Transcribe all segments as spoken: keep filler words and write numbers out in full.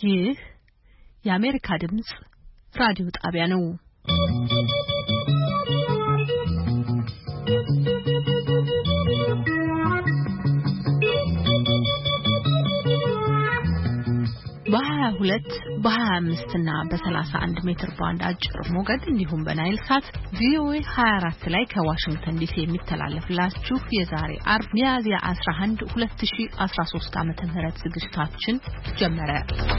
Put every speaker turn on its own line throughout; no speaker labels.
ይህ የአሜሪካ ድምጽ ራዲዮ ጣቢያ ነው። በሃያ ሁለት በሃያ አምስት እና በሰላሳ አንድ ሜትር ባንድ አጭር ሞገድ እንዲሁም በናይል ሳት ቪኦኤ ሃያ አራት ላይ ከዋሽንግተን ዲሲ የሚተላለፍላችሁ የዛሬ አርብ ሚያዝያ አስራ አንድ ሁለት ሺህ አስራ ሶስት ዓመተ ምህረት ዝግጅታችን ጀመረ።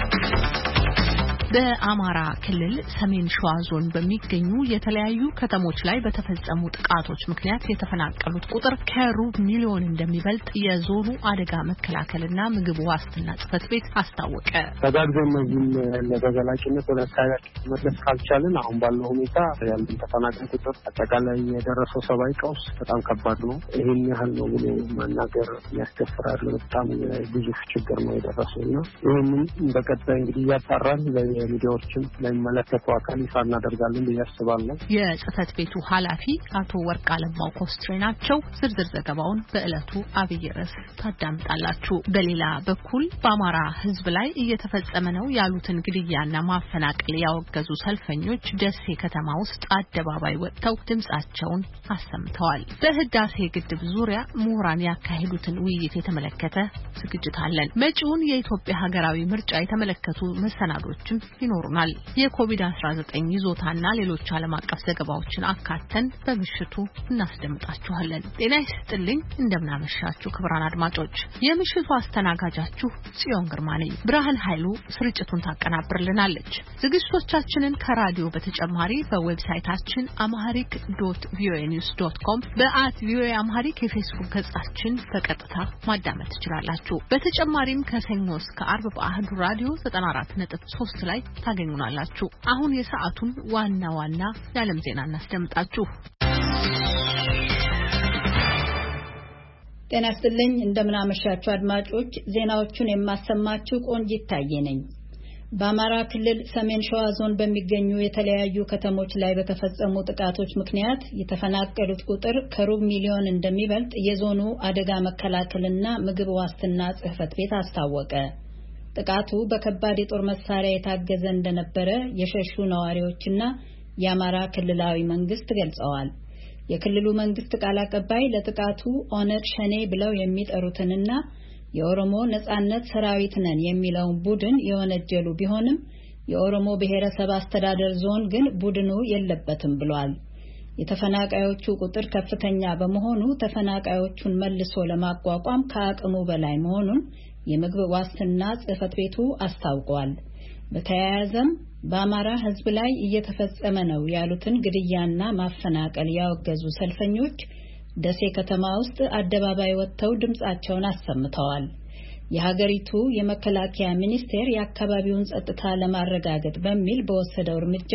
በአማራ ክልል ሰሜን ሸዋ ዞን በሚገኙ የተለያዩ ከተሞች ላይ በተፈጸሙ ጥቃቶች ምክንያት የተፈናቀሉት ቁጥር ከሩብ ሚሊዮን እንደሚበልጥ የዞኑ አደጋ መከላከልና ምግብ ዋስትና ጽሕፈት ቤት አስታወቀ።
ተጋግዘን እነዚህን ለዘላቂነት ወደ አካባቢያችን መድረስ ካልቻልን አሁን ባለው ሁኔታ ያለን ተፈናቃይ ቁጥር አጠቃላይ የደረሰው ሰብአዊ ቀውስ በጣም ከባድ ነው። ይሄን ያህል ነው ብሎ መናገር ያስደፍራል። በጣም ግዙፍ ችግር ነው የደረሰውና ይሄንን በቀጣይ እንግዲህ ያጣራል የሚዲያዎችን ለሚመለከተው አካል ይፋ እናደርጋለን ብዬ አስባለሁ።
የጽሕፈት ቤቱ ኃላፊ አቶ ወርቅ አለማው ኮስትሬ ናቸው። ዝርዝር ዘገባውን በዕለቱ አብይ ርዕስ ታዳምጣላችሁ። በሌላ በኩል በአማራ ሕዝብ ላይ እየተፈጸመ ነው ያሉትን ግድያና ማፈናቀል ያወገዙ ሰልፈኞች ደሴ ከተማ ውስጥ አደባባይ ወጥተው ድምጻቸውን አሰምተዋል። በህዳሴ ግድብ ዙሪያ ምሁራን ያካሄዱትን ውይይት የተመለከተ ዝግጅት አለን። መጪውን የኢትዮጵያ ሀገራዊ ምርጫ የተመለከቱ መሰናዶችም ይኖሩናል። የኮቪድ አስራ ዘጠኝ ይዞታና ሌሎች ዓለም አቀፍ ዘገባዎችን አካተን በምሽቱ እናስደምጣችኋለን። ጤና ይስጥልኝ፣ እንደምናመሻችሁ ክቡራን አድማጮች። የምሽቱ አስተናጋጃችሁ ጽዮን ግርማ ነኝ። ብርሃን ኃይሉ ስርጭቱን ታቀናብርልናለች። ዝግጅቶቻችንን ከራዲዮ በተጨማሪ በዌብሳይታችን amharic dot voa news dot com በአት ቪኦኤ አምሃሪክ የፌስቡክ ገጻችን በቀጥታ ማዳመጥ ትችላላችሁ። በተጨማሪም ከሰኞ እስከ ዓርብ በአህዱ ራዲዮ ዘጠና አራት ነጥብ ሶስት ላይ ታገኙናላችሁ። አሁን የሰዓቱን ዋና ዋና የዓለም ዜና እናስደምጣችሁ።
ጤና ይስጥልኝ፣ እንደምናመሻችሁ አድማጮች። ዜናዎቹን የማሰማችሁ ቆንጂት ታዬ ነኝ። በአማራ ክልል ሰሜን ሸዋ ዞን በሚገኙ የተለያዩ ከተሞች ላይ በተፈጸሙ ጥቃቶች ምክንያት የተፈናቀሉት ቁጥር ከሩብ ሚሊዮን እንደሚበልጥ የዞኑ አደጋ መከላከልና ምግብ ዋስትና ጽሕፈት ቤት አስታወቀ። ጥቃቱ በከባድ የጦር መሳሪያ የታገዘ እንደነበረ የሸሹ ነዋሪዎችና የአማራ ክልላዊ መንግስት ገልጸዋል። የክልሉ መንግስት ቃል አቀባይ ለጥቃቱ ኦነግ ሸኔ ብለው የሚጠሩትንና የኦሮሞ ነጻነት ሰራዊት ነን የሚለውን ቡድን የወነጀሉ ቢሆንም የኦሮሞ ብሔረሰብ አስተዳደር ዞን ግን ቡድኑ የለበትም ብሏል። የተፈናቃዮቹ ቁጥር ከፍተኛ በመሆኑ ተፈናቃዮቹን መልሶ ለማቋቋም ከአቅሙ በላይ መሆኑን የምግብ ዋስትና ጽሕፈት ቤቱ አስታውቋል። በተያያዘም በአማራ ሕዝብ ላይ እየተፈጸመ ነው ያሉትን ግድያና ማፈናቀል ያወገዙ ሰልፈኞች ደሴ ከተማ ውስጥ አደባባይ ወጥተው ድምጻቸውን አሰምተዋል። የሀገሪቱ የመከላከያ ሚኒስቴር የአካባቢውን ጸጥታ ለማረጋገጥ በሚል በወሰደው እርምጃ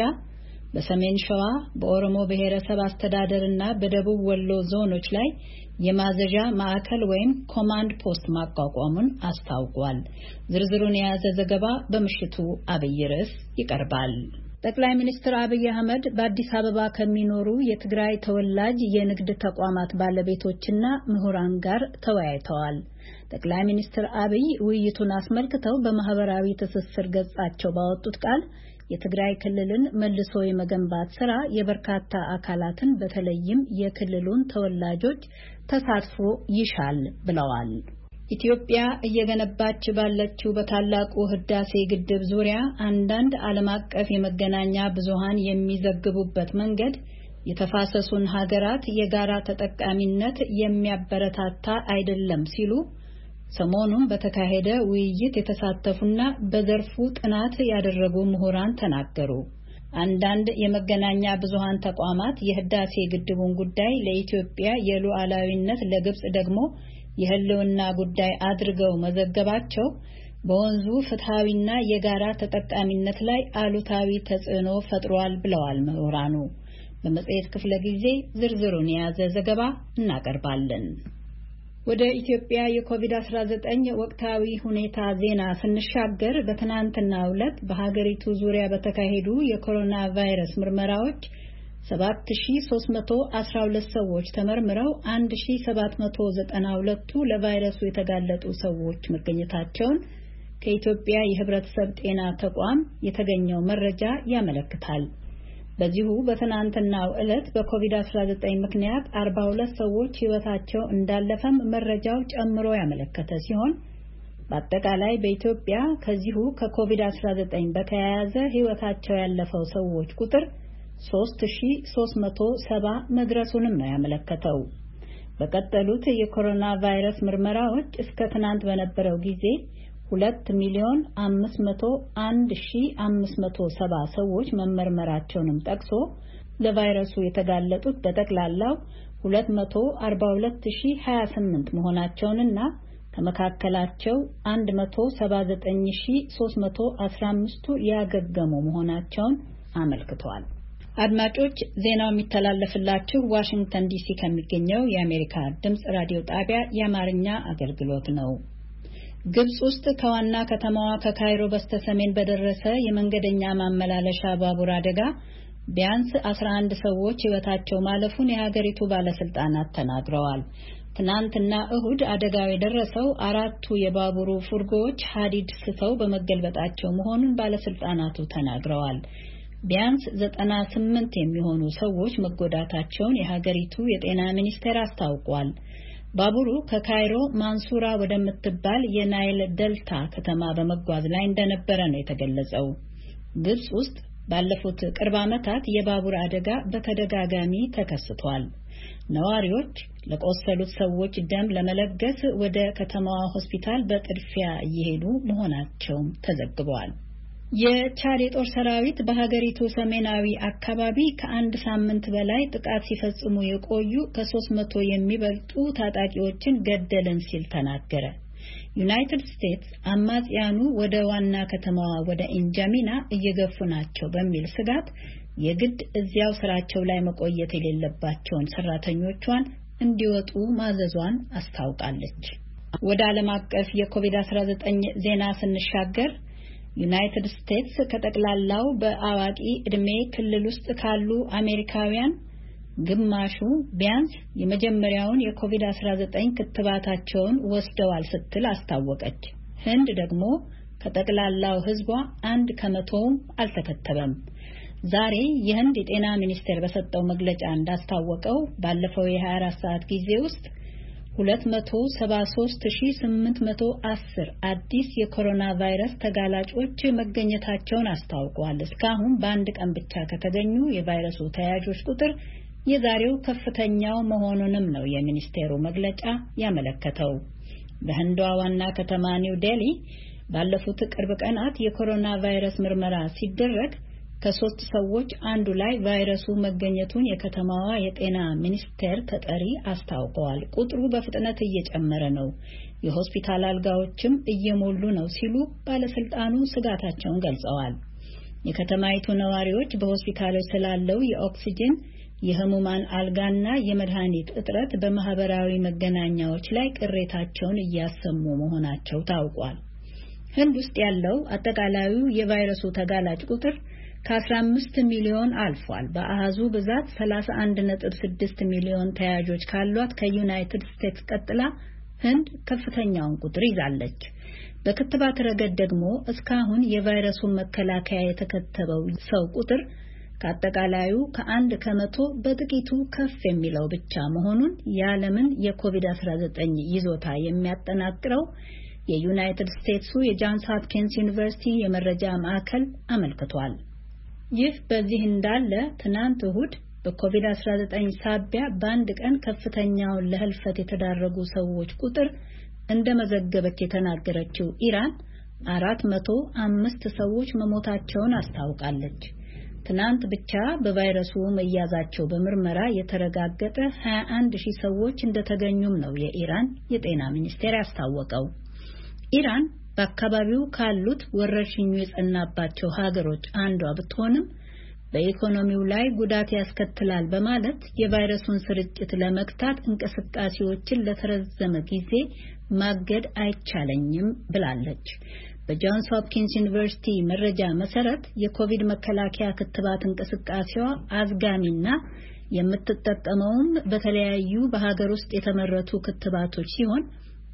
በሰሜን ሸዋ በኦሮሞ ብሔረሰብ አስተዳደርና በደቡብ ወሎ ዞኖች ላይ የማዘዣ ማዕከል ወይም ኮማንድ ፖስት ማቋቋሙን አስታውቋል። ዝርዝሩን የያዘ ዘገባ በምሽቱ አብይ ርዕስ ይቀርባል። ጠቅላይ ሚኒስትር አብይ አህመድ በአዲስ አበባ ከሚኖሩ የትግራይ ተወላጅ የንግድ ተቋማት ባለቤቶችና ምሁራን ጋር ተወያይተዋል። ጠቅላይ ሚኒስትር አብይ ውይይቱን አስመልክተው በማህበራዊ ትስስር ገጻቸው ባወጡት ቃል የትግራይ ክልልን መልሶ የመገንባት ስራ የበርካታ አካላትን በተለይም የክልሉን ተወላጆች ተሳትፎ ይሻል ብለዋል። ኢትዮጵያ እየገነባች ባለችው በታላቁ ህዳሴ ግድብ ዙሪያ አንዳንድ ዓለም አቀፍ የመገናኛ ብዙሃን የሚዘግቡበት መንገድ የተፋሰሱን ሀገራት የጋራ ተጠቃሚነት የሚያበረታታ አይደለም ሲሉ ሰሞኑን በተካሄደ ውይይት የተሳተፉና በዘርፉ ጥናት ያደረጉ ምሁራን ተናገሩ። አንዳንድ የመገናኛ ብዙሃን ተቋማት የህዳሴ ግድቡን ጉዳይ ለኢትዮጵያ የሉዓላዊነት ለግብጽ ደግሞ የህልውና ጉዳይ አድርገው መዘገባቸው በወንዙ ፍትሃዊና የጋራ ተጠቃሚነት ላይ አሉታዊ ተጽዕኖ ፈጥሯል ብለዋል ምሁራኑ። በመጽሔት ክፍለ ጊዜ ዝርዝሩን የያዘ ዘገባ እናቀርባለን። ወደ ኢትዮጵያ የኮቪድ አስራ ዘጠኝ ወቅታዊ ሁኔታ ዜና ስንሻገር በትናንትናው ዕለት በሀገሪቱ ዙሪያ በተካሄዱ የኮሮና ቫይረስ ምርመራዎች ሰባት ሺህ ሶስት መቶ አስራ ሁለት ሰዎች ተመርምረው አንድ ሺህ ሰባት መቶ ዘጠና ሁለት ለቫይረሱ የተጋለጡ ሰዎች መገኘታቸውን ከኢትዮጵያ የህብረተሰብ ጤና ተቋም የተገኘው መረጃ ያመለክታል። በዚሁ በትናንትናው ዕለት በኮቪድ አስራ ዘጠኝ ምክንያት አርባ ሁለት ሰዎች ህይወታቸው እንዳለፈም መረጃው ጨምሮ ያመለከተ ሲሆን በአጠቃላይ በኢትዮጵያ ከዚሁ ከኮቪድ አስራ ዘጠኝ በተያያዘ ህይወታቸው ያለፈው ሰዎች ቁጥር ሶስት ሺህ ሶስት መቶ ሰባ መድረሱንም ነው ያመለከተው። በቀጠሉት የኮሮና ቫይረስ ምርመራዎች እስከ ትናንት በነበረው ጊዜ ሁለት ሚሊዮን አምስት መቶ አንድ ሺህ አምስት መቶ ሰባ ሰዎች መመርመራቸውንም ጠቅሶ ለቫይረሱ የተጋለጡት በጠቅላላው ሁለት መቶ አርባ ሁለት ሺህ ሀያ ስምንት መሆናቸውንና ከመካከላቸው አንድ መቶ ሰባ ዘጠኝ ሺህ ሶስት መቶ አስራ አምስት ያገገሙ መሆናቸውን አመልክቷል። አድማጮች ዜናው የሚተላለፍላችሁ ዋሽንግተን ዲሲ ከሚገኘው የአሜሪካ ድምጽ ራዲዮ ጣቢያ የአማርኛ አገልግሎት ነው። ግብጽ ውስጥ ከዋና ከተማዋ ከካይሮ በስተሰሜን በደረሰ የመንገደኛ ማመላለሻ ባቡር አደጋ ቢያንስ አስራ አንድ ሰዎች ህይወታቸው ማለፉን የሀገሪቱ ባለስልጣናት ተናግረዋል። ትናንትና እሁድ አደጋው የደረሰው አራቱ የባቡሩ ፉርጎዎች ሐዲድ ስተው በመገልበጣቸው መሆኑን ባለስልጣናቱ ተናግረዋል። ቢያንስ ዘጠና ስምንት የሚሆኑ ሰዎች መጎዳታቸውን የሀገሪቱ የጤና ሚኒስቴር አስታውቋል። ባቡሩ ከካይሮ ማንሱራ ወደምትባል የናይል ደልታ ከተማ በመጓዝ ላይ እንደነበረ ነው የተገለጸው። ግብጽ ውስጥ ባለፉት ቅርብ ዓመታት የባቡር አደጋ በተደጋጋሚ ተከስቷል። ነዋሪዎች ለቆሰሉት ሰዎች ደም ለመለገስ ወደ ከተማዋ ሆስፒታል በጥድፊያ እየሄዱ መሆናቸውም ተዘግቧል። የቻድ የጦር ሰራዊት በሀገሪቱ ሰሜናዊ አካባቢ ከአንድ ሳምንት በላይ ጥቃት ሲፈጽሙ የቆዩ ከሶስት መቶ የሚበልጡ ታጣቂዎችን ገደልን ሲል ተናገረ። ዩናይትድ ስቴትስ አማጽያኑ ወደ ዋና ከተማዋ ወደ ኢንጃሚና እየገፉ ናቸው በሚል ስጋት የግድ እዚያው ስራቸው ላይ መቆየት የሌለባቸውን ሰራተኞቿን እንዲወጡ ማዘዟን አስታውቃለች። ወደ ዓለም አቀፍ የኮቪድ አስራ ዘጠኝ ዜና ስንሻገር ዩናይትድ ስቴትስ ከጠቅላላው በአዋቂ ዕድሜ ክልል ውስጥ ካሉ አሜሪካውያን ግማሹ ቢያንስ የመጀመሪያውን የኮቪድ አስራ ዘጠኝ ክትባታቸውን ወስደዋል ስትል አስታወቀች። ህንድ ደግሞ ከጠቅላላው ህዝቧ አንድ ከመቶውም አልተከተበም። ዛሬ የህንድ የጤና ሚኒስቴር በሰጠው መግለጫ እንዳስታወቀው ባለፈው የ24 ሰዓት ጊዜ ውስጥ ሁለት መቶ ሰባ ሶስት ሺህ ስምንት መቶ አስር አዲስ የኮሮና ቫይረስ ተጋላጮች መገኘታቸውን አስታውቋል። እስካሁን በአንድ ቀን ብቻ ከተገኙ የቫይረሱ ተያዦች ቁጥር የዛሬው ከፍተኛው መሆኑንም ነው የሚኒስቴሩ መግለጫ ያመለከተው። በህንዷ ዋና ከተማ ኒው ዴሊ ባለፉት ቅርብ ቀናት የኮሮና ቫይረስ ምርመራ ሲደረግ ከሶስት ሰዎች አንዱ ላይ ቫይረሱ መገኘቱን የከተማዋ የጤና ሚኒስቴር ተጠሪ አስታውቀዋል። ቁጥሩ በፍጥነት እየጨመረ ነው፣ የሆስፒታል አልጋዎችም እየሞሉ ነው ሲሉ ባለስልጣኑ ስጋታቸውን ገልጸዋል። የከተማይቱ ነዋሪዎች በሆስፒታሎች ስላለው የኦክሲጅን የህሙማን አልጋና የመድኃኒት እጥረት በማህበራዊ መገናኛዎች ላይ ቅሬታቸውን እያሰሙ መሆናቸው ታውቋል። ህንድ ውስጥ ያለው አጠቃላዩ የቫይረሱ ተጋላጭ ቁጥር ከአስራ አምስት ሚሊዮን አልፏል። በአሃዙ ብዛት ሰላሳ አንድ ነጥብ ስድስት ሚሊዮን ተያዦች ካሏት ከዩናይትድ ስቴትስ ቀጥላ ህንድ ከፍተኛውን ቁጥር ይዛለች። በክትባት ረገድ ደግሞ እስካሁን የቫይረሱን መከላከያ የተከተበው ሰው ቁጥር ከአጠቃላዩ ከአንድ ከመቶ በጥቂቱ ከፍ የሚለው ብቻ መሆኑን የዓለምን የኮቪድ አስራ ዘጠኝ ይዞታ የሚያጠናቅረው የዩናይትድ ስቴትሱ የጃንስ ሆፕኪንስ ዩኒቨርሲቲ የመረጃ ማዕከል አመልክቷል። ይህ በዚህ እንዳለ ትናንት እሁድ በኮቪድ አስራ ዘጠኝ ሳቢያ በአንድ ቀን ከፍተኛውን ለህልፈት የተዳረጉ ሰዎች ቁጥር እንደመዘገበች የተናገረችው ኢራን አራት መቶ አምስት ሰዎች መሞታቸውን አስታውቃለች። ትናንት ብቻ በቫይረሱ መያዛቸው በምርመራ የተረጋገጠ ሀያ አንድ ሺህ ሰዎች እንደተገኙም ነው የኢራን የጤና ሚኒስቴር ያስታወቀው። ኢራን በአካባቢው ካሉት ወረርሽኙ የጸናባቸው ሀገሮች አንዷ ብትሆንም በኢኮኖሚው ላይ ጉዳት ያስከትላል በማለት የቫይረሱን ስርጭት ለመግታት እንቅስቃሴዎችን ለተረዘመ ጊዜ ማገድ አይቻለኝም ብላለች። በጆንስ ሆፕኪንስ ዩኒቨርሲቲ መረጃ መሰረት የኮቪድ መከላከያ ክትባት እንቅስቃሴዋ አዝጋሚና የምትጠቀመውም በተለያዩ በሀገር ውስጥ የተመረቱ ክትባቶች ሲሆን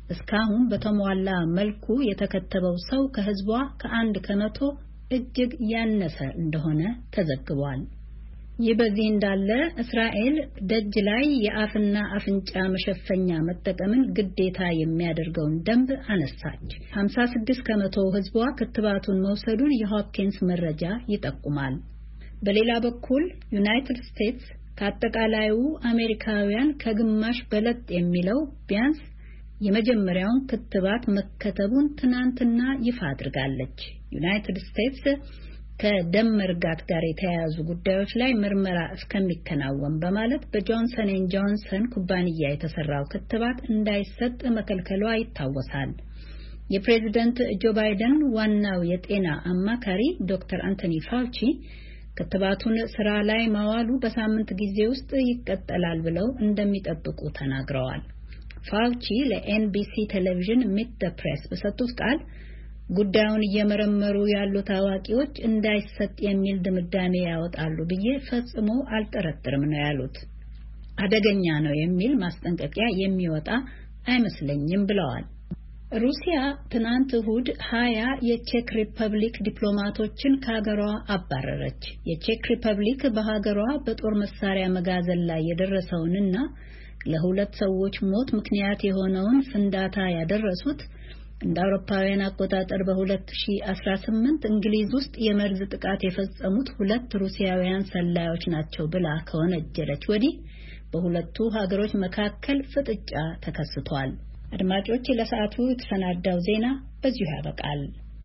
እስካሁን በተሟላ መልኩ የተከተበው ሰው ከህዝቧ ከአንድ ከመቶ እጅግ ያነሰ እንደሆነ ተዘግቧል። ይህ በዚህ እንዳለ እስራኤል ደጅ ላይ የአፍና አፍንጫ መሸፈኛ መጠቀምን ግዴታ የሚያደርገውን ደንብ አነሳች። ሃምሳ ስድስት ከመቶ ህዝቧ ክትባቱን መውሰዱን የሆፕኪንስ መረጃ ይጠቁማል። በሌላ በኩል ዩናይትድ ስቴትስ ከአጠቃላዩ አሜሪካውያን ከግማሽ በለጥ የሚለው ቢያንስ የመጀመሪያውን ክትባት መከተቡን ትናንትና ይፋ አድርጋለች። ዩናይትድ ስቴትስ ከደም መርጋት ጋር የተያያዙ ጉዳዮች ላይ ምርመራ እስከሚከናወን በማለት በጆንሰን ኤንድ ጆንሰን ኩባንያ የተሰራው ክትባት እንዳይሰጥ መከልከሏ ይታወሳል። የፕሬዝዳንት ጆ ባይደን ዋናው የጤና አማካሪ ዶክተር አንቶኒ ፋውቺ ክትባቱን ስራ ላይ ማዋሉ በሳምንት ጊዜ ውስጥ ይቀጥላል ብለው እንደሚጠብቁ ተናግረዋል። ፋውቺ ለኤንቢሲ ቴሌቪዥን ሚት ዘ ፕሬስ በሰጡት ቃል ጉዳዩን እየመረመሩ ያሉት አዋቂዎች እንዳይሰጥ የሚል ድምዳሜ ያወጣሉ ብዬ ፈጽሞ አልጠረጥርም ነው ያሉት። አደገኛ ነው የሚል ማስጠንቀቂያ የሚወጣ አይመስለኝም ብለዋል። ሩሲያ ትናንት እሁድ ሀያ የቼክ ሪፐብሊክ ዲፕሎማቶችን ከሀገሯ አባረረች። የቼክ ሪፐብሊክ በሀገሯ በጦር መሳሪያ መጋዘን ላይ የደረሰውንና ለሁለት ሰዎች ሞት ምክንያት የሆነውን ፍንዳታ ያደረሱት እንደ አውሮፓውያን አቆጣጠር በ2018 እንግሊዝ ውስጥ የመርዝ ጥቃት የፈጸሙት ሁለት ሩሲያውያን ሰላዮች ናቸው ብላ ከወነጀለች ወዲህ በሁለቱ ሀገሮች መካከል ፍጥጫ ተከስቷል። አድማጮች፣ ለሰዓቱ የተሰናዳው ዜና በዚሁ ያበቃል።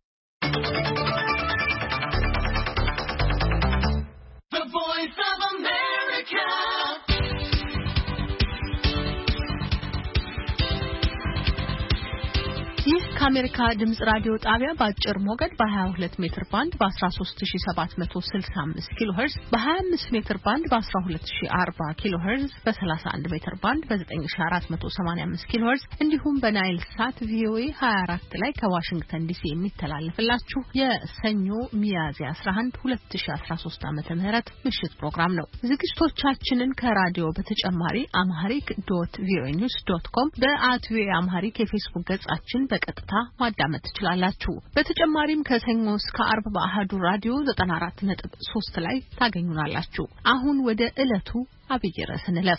ይህ ከአሜሪካ ድምጽ ራዲዮ ጣቢያ በአጭር ሞገድ በ22 ሜትር ባንድ በ13765 ኪሎ ሄርዝ በ25 ሜትር ባንድ በ12040 ኪሎ ሄርዝ በ31 ሜትር ባንድ በ9485 ኪሎ ሄርዝ እንዲሁም በናይል ሳት ቪኦኤ ሃያ አራት ላይ ከዋሽንግተን ዲሲ የሚተላለፍላችሁ የሰኞ ሚያዝያ አስራ አንድ ሁለት ሺህ አስራ ሶስት ዓመተ ምህረት ምሽት ፕሮግራም ነው። ዝግጅቶቻችንን ከራዲዮ በተጨማሪ አምሃሪክ ዶት ቪኦኤ ኒውስ ዶት ኮም በአት ቪኦኤ አምሃሪክ የፌስቡክ ገጻችን በቀጥታ ማዳመጥ ትችላላችሁ። በተጨማሪም ከሰኞ እስከ አርብ በአሃዱ ራዲዮ ዘጠና አራት ነጥብ ሶስት ላይ ታገኙናላችሁ። አሁን ወደ ዕለቱ አብይ ርዕስ እንለፍ።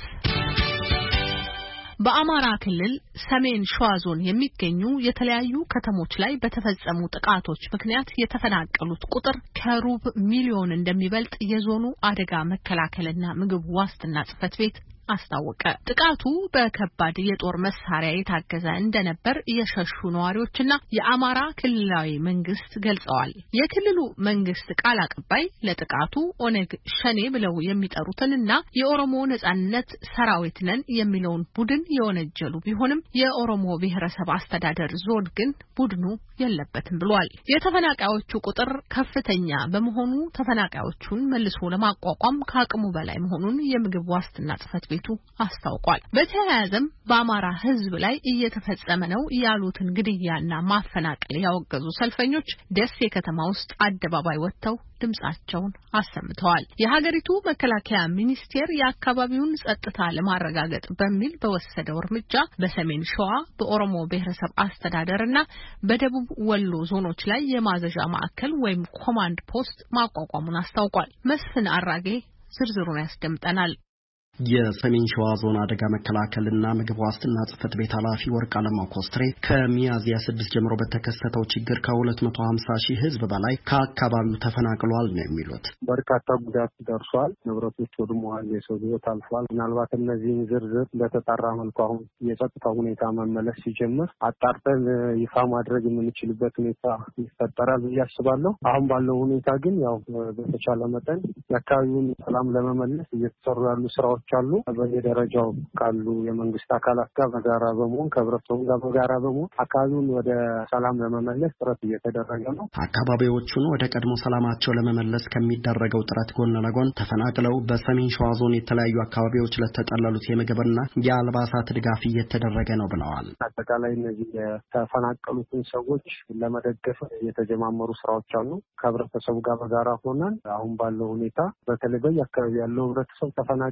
በአማራ ክልል ሰሜን ሸዋ ዞን የሚገኙ የተለያዩ ከተሞች ላይ በተፈጸሙ ጥቃቶች ምክንያት የተፈናቀሉት ቁጥር ከሩብ ሚሊዮን እንደሚበልጥ የዞኑ አደጋ መከላከልና ምግብ ዋስትና ጽሕፈት ቤት አስታወቀ። ጥቃቱ በከባድ የጦር መሳሪያ የታገዘ እንደነበር የሸሹ ነዋሪዎችና የአማራ ክልላዊ መንግስት ገልጸዋል። የክልሉ መንግስት ቃል አቀባይ ለጥቃቱ ኦነግ ሸኔ ብለው የሚጠሩትንና የኦሮሞ ነጻነት ሰራዊት ነን የሚለውን ቡድን የወነጀሉ ቢሆንም የኦሮሞ ብሔረሰብ አስተዳደር ዞን ግን ቡድኑ የለበትም ብሏል። የተፈናቃዮቹ ቁጥር ከፍተኛ በመሆኑ ተፈናቃዮቹን መልሶ ለማቋቋም ከአቅሙ በላይ መሆኑን የምግብ ዋስትና ጽሕፈት ቤቱ አስታውቋል። በተያያዘም በአማራ ሕዝብ ላይ እየተፈጸመ ነው ያሉትን ግድያና ማፈናቀል ያወገዙ ሰልፈኞች ደሴ ከተማ ውስጥ አደባባይ ወጥተው ድምጻቸውን አሰምተዋል። የሀገሪቱ መከላከያ ሚኒስቴር የአካባቢውን ጸጥታ ለማረጋገጥ በሚል በወሰደው እርምጃ በሰሜን ሸዋ በኦሮሞ ብሔረሰብ አስተዳደርና በደቡብ ወሎ ዞኖች ላይ የማዘዣ ማዕከል ወይም ኮማንድ ፖስት ማቋቋሙን አስታውቋል። መስፍን አራጌ ዝርዝሩን ያስደምጠናል።
የሰሜን ሸዋ ዞን አደጋ መከላከልና ምግብ ዋስትና ጽሕፈት ቤት ኃላፊ ወርቅ አለማው ኮስትሬ ከሚያዝያ ስድስት ጀምሮ በተከሰተው ችግር ከሁለት መቶ ሀምሳ ሺህ ሕዝብ በላይ ከአካባቢው ተፈናቅሏል ነው የሚሉት።
በርካታ ጉዳት ደርሷል። ንብረቶች ወድመዋል። የሰው ሕይወት አልፏል። ምናልባት እነዚህን ዝርዝር በተጣራ መልኩ አሁን የጸጥታ ሁኔታ መመለስ ሲጀምር አጣርተን ይፋ ማድረግ የምንችልበት ሁኔታ ይፈጠራል ብዬ አስባለሁ። አሁን ባለው ሁኔታ ግን ያው በተቻለ መጠን የአካባቢውን ሰላም ለመመለስ እየተሰሩ ያሉ ስራዎች አሉ። በየደረጃው ካሉ የመንግስት አካላት ጋር በጋራ በመሆን ከህብረተሰቡ ጋር በጋራ በመሆን አካባቢውን ወደ ሰላም ለመመለስ ጥረት እየተደረገ ነው።
አካባቢዎቹን ወደ ቀድሞ ሰላማቸው ለመመለስ ከሚደረገው ጥረት ጎን ለጎን ተፈናቅለው በሰሜን ሸዋ ዞን የተለያዩ አካባቢዎች ለተጠለሉት የምግብና የአልባሳት ድጋፍ እየተደረገ ነው ብለዋል።
አጠቃላይ እነዚህ የተፈናቀሉትን ሰዎች ለመደገፍ የተጀማመሩ ስራዎች አሉ። ከህብረተሰቡ ጋር በጋራ ሆነን አሁን ባለው ሁኔታ በተለይ በየአካባቢ ያለው ህብረተሰብ ተፈናቃዮቹ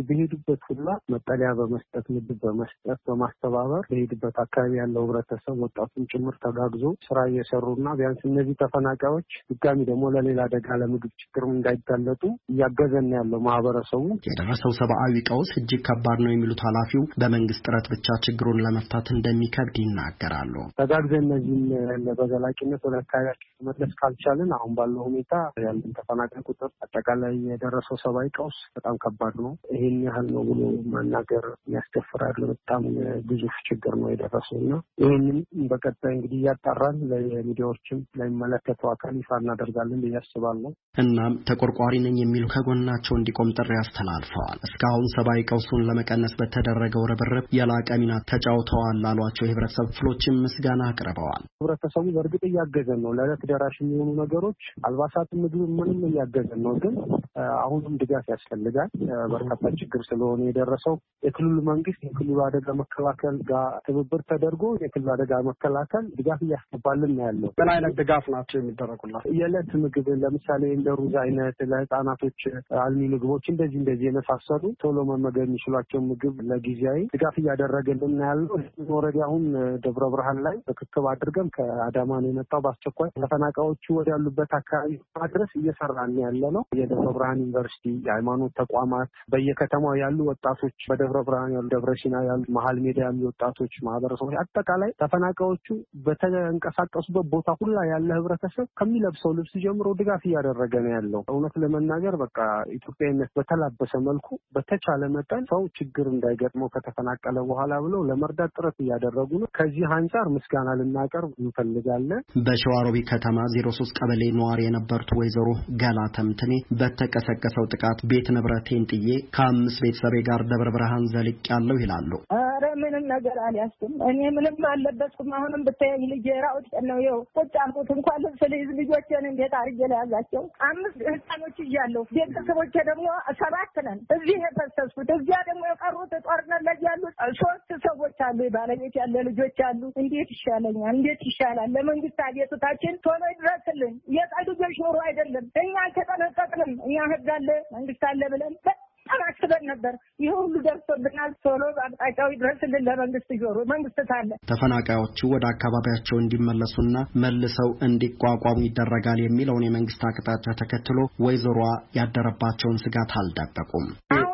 በሄዱበት ሁላ መጠለያ በመስጠት ምግብ በመስጠት በማስተባበር በሄዱበት አካባቢ ያለው ህብረተሰብ ወጣቱን ጭምር ተጋግዞ ስራ እየሰሩና ቢያንስ እነዚህ ተፈናቃዮች ድጋሚ ደግሞ ለሌላ አደጋ ለምግብ ችግር እንዳይጋለጡ እያገዘን ያለው ማህበረሰቡ።
የደረሰው ሰብአዊ ቀውስ እጅግ ከባድ ነው የሚሉት ኃላፊው በመንግስት ጥረት ብቻ ችግሩን ለመፍታት እንደሚከብድ ይናገራሉ።
ተጋግዘን እነዚህን በዘላቂነት ወደ አካባቢያችን መመለስ ካልቻልን አሁን ባለው ሁኔታ ያለን ተፈናቃይ ቁጥር አጠቃላይ የደረሰው ሰብአዊ ቀውስ በጣም ከባድ ነው። ይሄን ያህል ነው ብሎ መናገር ያስደፍራል። በጣም ግዙፍ ችግር ነው የደረሰውና ይሄንን በቀጣይ እንግዲህ ያጣራን ለሚዲያዎችም ለሚመለከተው አካል ይፋ እናደርጋለን ብዬ አስባለሁ።
እናም ተቆርቋሪ ነኝ የሚሉ ከጎናቸው እንዲቆም ጥሪ አስተላልፈዋል። እስካሁን ሰብአዊ ቀውሱን ለመቀነስ በተደረገው ርብርብ የላቀ ሚና ተጫውተዋል ላሏቸው የህብረተሰብ ክፍሎችም ምስጋና አቅርበዋል።
ህብረተሰቡ በእርግጥ እያገዘን ነው። ለዕለት ደራሽ የሚሆኑ ነገሮች አልባሳት፣ ምግብ ምንም እያገዘን ነው። ግን አሁንም ድጋፍ ያስፈልጋል። በርካታ ችግር ስለሆነ የደረሰው የክልሉ መንግስት የክልሉ አደጋ መከላከል ጋር ትብብር ተደርጎ የክልሉ አደጋ መከላከል ድጋፍ እያስገባልን ነው ያለው።
ምን አይነት ድጋፍ ናቸው የሚደረጉላት?
የዕለት ምግብ ለምሳሌ እንደ ሩዝ አይነት ለህፃናቶች አልሚ ምግቦች እንደዚህ እንደዚህ የመሳሰሉ ቶሎ መመገብ የሚችሏቸው ምግብ ለጊዜያዊ ድጋፍ እያደረገልን ነው ያለው። ኦልሬዲ አሁን ደብረ ብርሃን ላይ በክክብ አድርገን ከአዳማ ነው የመጣው። በአስቸኳይ ተፈናቃዮቹ ወደ ያሉበት አካባቢ ማድረስ እየሰራን ያለ ነው። የደብረ ብርሃን ዩኒቨርሲቲ፣ የሃይማኖት ተቋማት፣ በየከተማው ያሉ ወጣቶች፣ በደብረ ብርሃን ያሉ፣ ደብረ ሲና ያሉ፣ መሀል ሜዳ ያሉ ወጣቶች ማህበረሰቦች፣ አጠቃላይ ተፈናቃዮቹ በተንቀሳቀሱበት ቦታ ሁላ ያለ ህብረተሰብ ከሚለብሰው ልብስ ጀምሮ ድጋፍ እያደረገ ነው ያለው። እውነት ለመናገር በቃ ኢትዮጵያዊነት በተላበሰ መልኩ በተቻለ መጠን ሰው ችግር እንዳይገጥመው ከተፈናቀለ በኋላ ብለው ለመርዳት ጥረት እያደረጉ ነው። ከዚህ አንጻር ምስጋና ልናቀርብ እንፈልጋለን።
በሸዋሮቢ ከተማ ዜሮ ሶስት ቀበሌ ነዋሪ የነበሩት ወይዘሮ ገላ ተምትኔ በተቀሰቀሰው ጥቃት ቤት ንብረቴን ጥዬ ከአምስት ቤተሰቤ ጋር ደብረ ብርሃን ዘልቅ ያለው ይላሉ።
ኧረ ምንም ነገር አልያዝኩም። እኔ ምንም አልለበስኩም። አሁንም ብታየኝ ልጄ ራውጥ ነው ይኸው ቁጭ አልኩት። እንኳን ልብስ ልይዝ ልጆቼን እንዴት አድርጌ ልያዛቸው? አምስት ህፃኖች እያለሁ ቤተሰቦቼ ደግሞ ሰባት ነን እዚህ የፈሰስኩት። እዚያ ደግሞ የቀሩት ጦርነት ላይ ያሉት ሶስት ሰዎች አሉ። ባለቤት ያለ ልጆች አሉ። እንዴት ይሻለኛል? እንዴት ይሻላል? ለመንግስት አቤቱታችን ቶሎ ይድረስልን። የቀልድ ልጆች ኑሮ አይደለም። እኛ አልተጠነቀቅንም። እኛ ህግ አለ መንግስት አለ ብለን በጣም አስበን ነበር። ይህ ሁሉ ደርሶብናል። ቶሎ አቅጣጫው ይድረስልን ለመንግስት ጆሮ መንግስት ታለ።
ተፈናቃዮቹ ወደ አካባቢያቸው እንዲመለሱና መልሰው እንዲቋቋሙ ይደረጋል የሚለውን የመንግስት አቅጣጫ ተከትሎ ወይዘሮዋ ያደረባቸውን ስጋት አልደበቁም።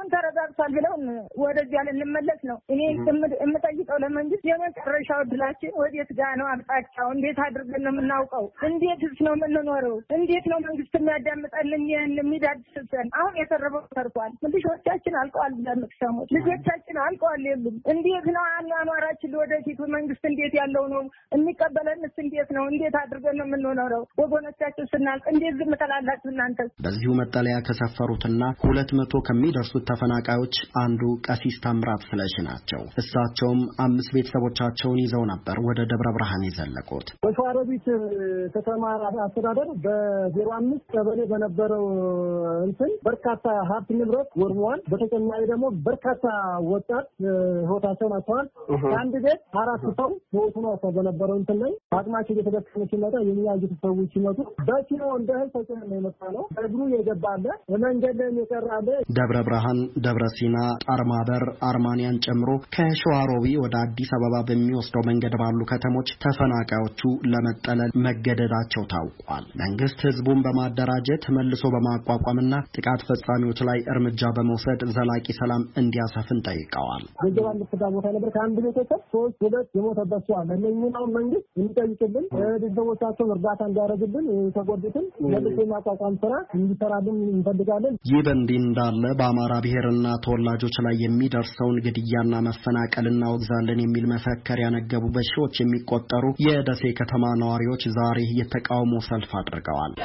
ብለውን ወደዚያ ልንመለስ ነው። እኔ የምጠይቀው ለመንግስት የመጨረሻው እድላችን ወዴት ጋ ነው? አቅጣጫው እንዴት አድርገን ነው የምናውቀው? እንዴትስ ነው የምንኖረው? እንዴት ነው መንግስት የሚያዳምጠን የሚዳድስሰን? አሁን የተረፈው ተርፏል። ልጆቻችን አልቀዋል። ለምትሰሙት ልጆቻችን አልቀዋል የሉም። እንዴት ነው አኗኗራችን? ወደፊቱ መንግስት እንዴት ያለው ነው የሚቀበለንስ? እንዴት ነው? እንዴት አድርገን ነው የምንኖረው? ወገኖቻችን ስናልቅ እንዴት ዝም ትላላችሁ እናንተ?
በዚሁ መጠለያ ከሰፈሩትና ሁለት መቶ ከሚደርሱት ተፈናቃዮች አንዱ ቀሲስ ታምራት ስለሽ ናቸው። እሳቸውም አምስት ቤተሰቦቻቸውን ይዘው ነበር ወደ ደብረ ብርሃን የዘለቁት።
በሸዋሮቢት ከተማ አስተዳደር በዜሮ አምስት ቀበሌ በነበረው እንትን በርካታ ሀብት ንብረት ወድሟል። በተጨማሪ ደግሞ በርካታ ወጣት ህይወታቸውን አጥተዋል። አንድ ቤት አራት ሰው ህይወቱ ነው በነበረው እንትን ላይ አቅማቸው የተደከመ ሲመጣ የሚያዩት ሰዎች ሲመጡ በኪሎ እንደ እህል ተጨምሮ ነው የመጣ ነው። እግሩ የገባለ መንገድ ላይ የቀራለ
ደብረ ብርሃን፣ ደብረ ሲና፣ ጣርማበር፣ አርማንያን ጨምሮ ከሸዋሮቢ ወደ አዲስ አበባ በሚወስደው መንገድ ባሉ ከተሞች ተፈናቃዮቹ ለመጠለል መገደዳቸው ታውቋል። መንግስት ህዝቡን በማደራጀት መልሶ በማቋቋምና ጥቃት ፈጻሚዎች ላይ እርምጃ በመውሰድ ዘላቂ ሰላም እንዲያሰፍን ጠይቀዋል።
ገንዘብ አንድ ቦታ ነበር ከአንድ ቤተሰብ ሶስት ሁለት የሞተበት ሰው አለ። እነኝህን መንግስት እንዲጠይቅልን ቤተሰቦቻቸውን እርዳታ እንዲያደርግልን የተጎዱትን መልሶ የማቋቋም ስራ እንዲሰራልን እንፈልጋለን።
ይህ በእንዲህ እንዳለ በአማራ ብሔርና ተወላጆች ላይ የሚደርሰውን ግድያና መፈናቀል እናወግዛለን የሚል መፈክር ያነገቡ በሺዎች የሚቆጠሩ የደሴ ከተማ ነዋሪዎች ዛሬ የተቃውሞ ሰልፍ አድርገዋል።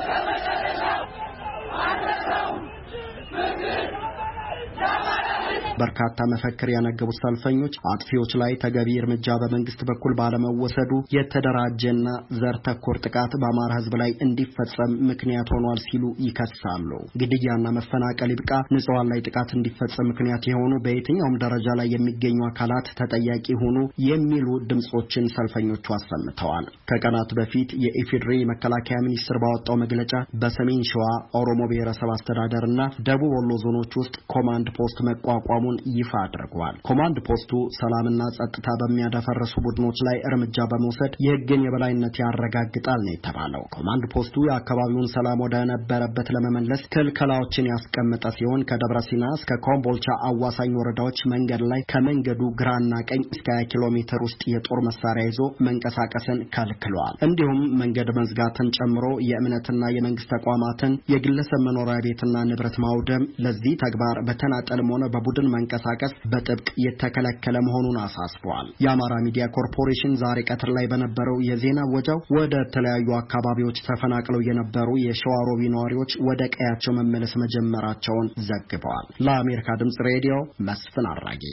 Come on,
በርካታ መፈክር ያነገቡት ሰልፈኞች አጥፊዎች ላይ ተገቢ እርምጃ በመንግስት በኩል ባለመወሰዱ የተደራጀና ዘር ተኮር ጥቃት በአማራ ህዝብ ላይ እንዲፈጸም ምክንያት ሆኗል ሲሉ ይከሳሉ። ግድያና መፈናቀል ይብቃ፣ ንጹሃን ላይ ጥቃት እንዲፈጸም ምክንያት የሆኑ በየትኛውም ደረጃ ላይ የሚገኙ አካላት ተጠያቂ ሆኑ የሚሉ ድምጾችን ሰልፈኞቹ አሰምተዋል። ከቀናት በፊት የኢፌዴሪ መከላከያ ሚኒስቴር ባወጣው መግለጫ በሰሜን ሸዋ ኦሮሞ ብሔረሰብ አስተዳደርና ደቡብ ወሎ ዞኖች ውስጥ ኮማንድ ፖስት መቋቋሙን ይፋ አድርጓል። ኮማንድ ፖስቱ ሰላምና ጸጥታ በሚያደፈርሱ ቡድኖች ላይ እርምጃ በመውሰድ የህግን የበላይነት ያረጋግጣል ነው የተባለው። ኮማንድ ፖስቱ የአካባቢውን ሰላም ወደ ነበረበት ለመመለስ ክልከላዎችን ያስቀመጠ ሲሆን ከደብረ ሲና እስከ ኮምቦልቻ አዋሳኝ ወረዳዎች መንገድ ላይ ከመንገዱ ግራና ቀኝ እስከ ሃያ ኪሎ ሜትር ውስጥ የጦር መሳሪያ ይዞ መንቀሳቀስን ከልክሏል። እንዲሁም መንገድ መዝጋትን ጨምሮ የእምነትና የመንግስት ተቋማትን የግለሰብ መኖሪያ ቤትና ንብረት ማውደም፣ ለዚህ ተግባር በተናጠልም ሆነ በቡድን መንቀሳቀስ በጥብቅ የተከለከለ መሆኑን አሳስቧል። የአማራ ሚዲያ ኮርፖሬሽን ዛሬ ቀትር ላይ በነበረው የዜና ወጃው ወደ ተለያዩ አካባቢዎች ተፈናቅለው የነበሩ የሸዋሮቢ ነዋሪዎች ወደ ቀያቸው መመለስ መጀመራቸውን ዘግበዋል። ለአሜሪካ ድምጽ ሬዲዮ መስፍን አራጌ።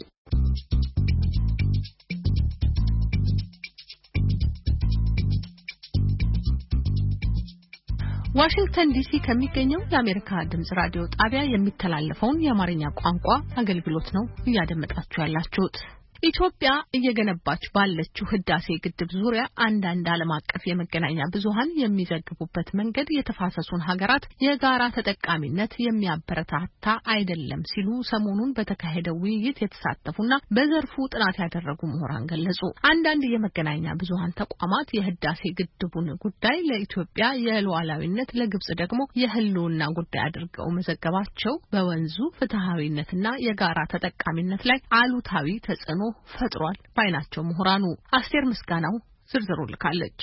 ዋሽንግተን ዲሲ ከሚገኘው የአሜሪካ ድምጽ ራዲዮ ጣቢያ የሚተላለፈውን የአማርኛ ቋንቋ አገልግሎት ነው እያደመጣችሁ ያላችሁት። ኢትዮጵያ እየገነባች ባለችው ህዳሴ ግድብ ዙሪያ አንዳንድ ዓለም አቀፍ የመገናኛ ብዙሃን የሚዘግቡበት መንገድ የተፋሰሱን ሀገራት የጋራ ተጠቃሚነት የሚያበረታታ አይደለም ሲሉ ሰሞኑን በተካሄደው ውይይት የተሳተፉና በዘርፉ ጥናት ያደረጉ ምሁራን ገለጹ። አንዳንድ የመገናኛ ብዙሃን ተቋማት የህዳሴ ግድቡን ጉዳይ ለኢትዮጵያ የሉዓላዊነት ለግብጽ ደግሞ የህልውና ጉዳይ አድርገው መዘገባቸው በወንዙ ፍትሃዊነትና የጋራ ተጠቃሚነት ላይ አሉታዊ ተጽዕኖ ፈጥሯል ባይናቸው ምሁራኑ። አስቴር ምስጋናው ዝርዝሩ ልካለች።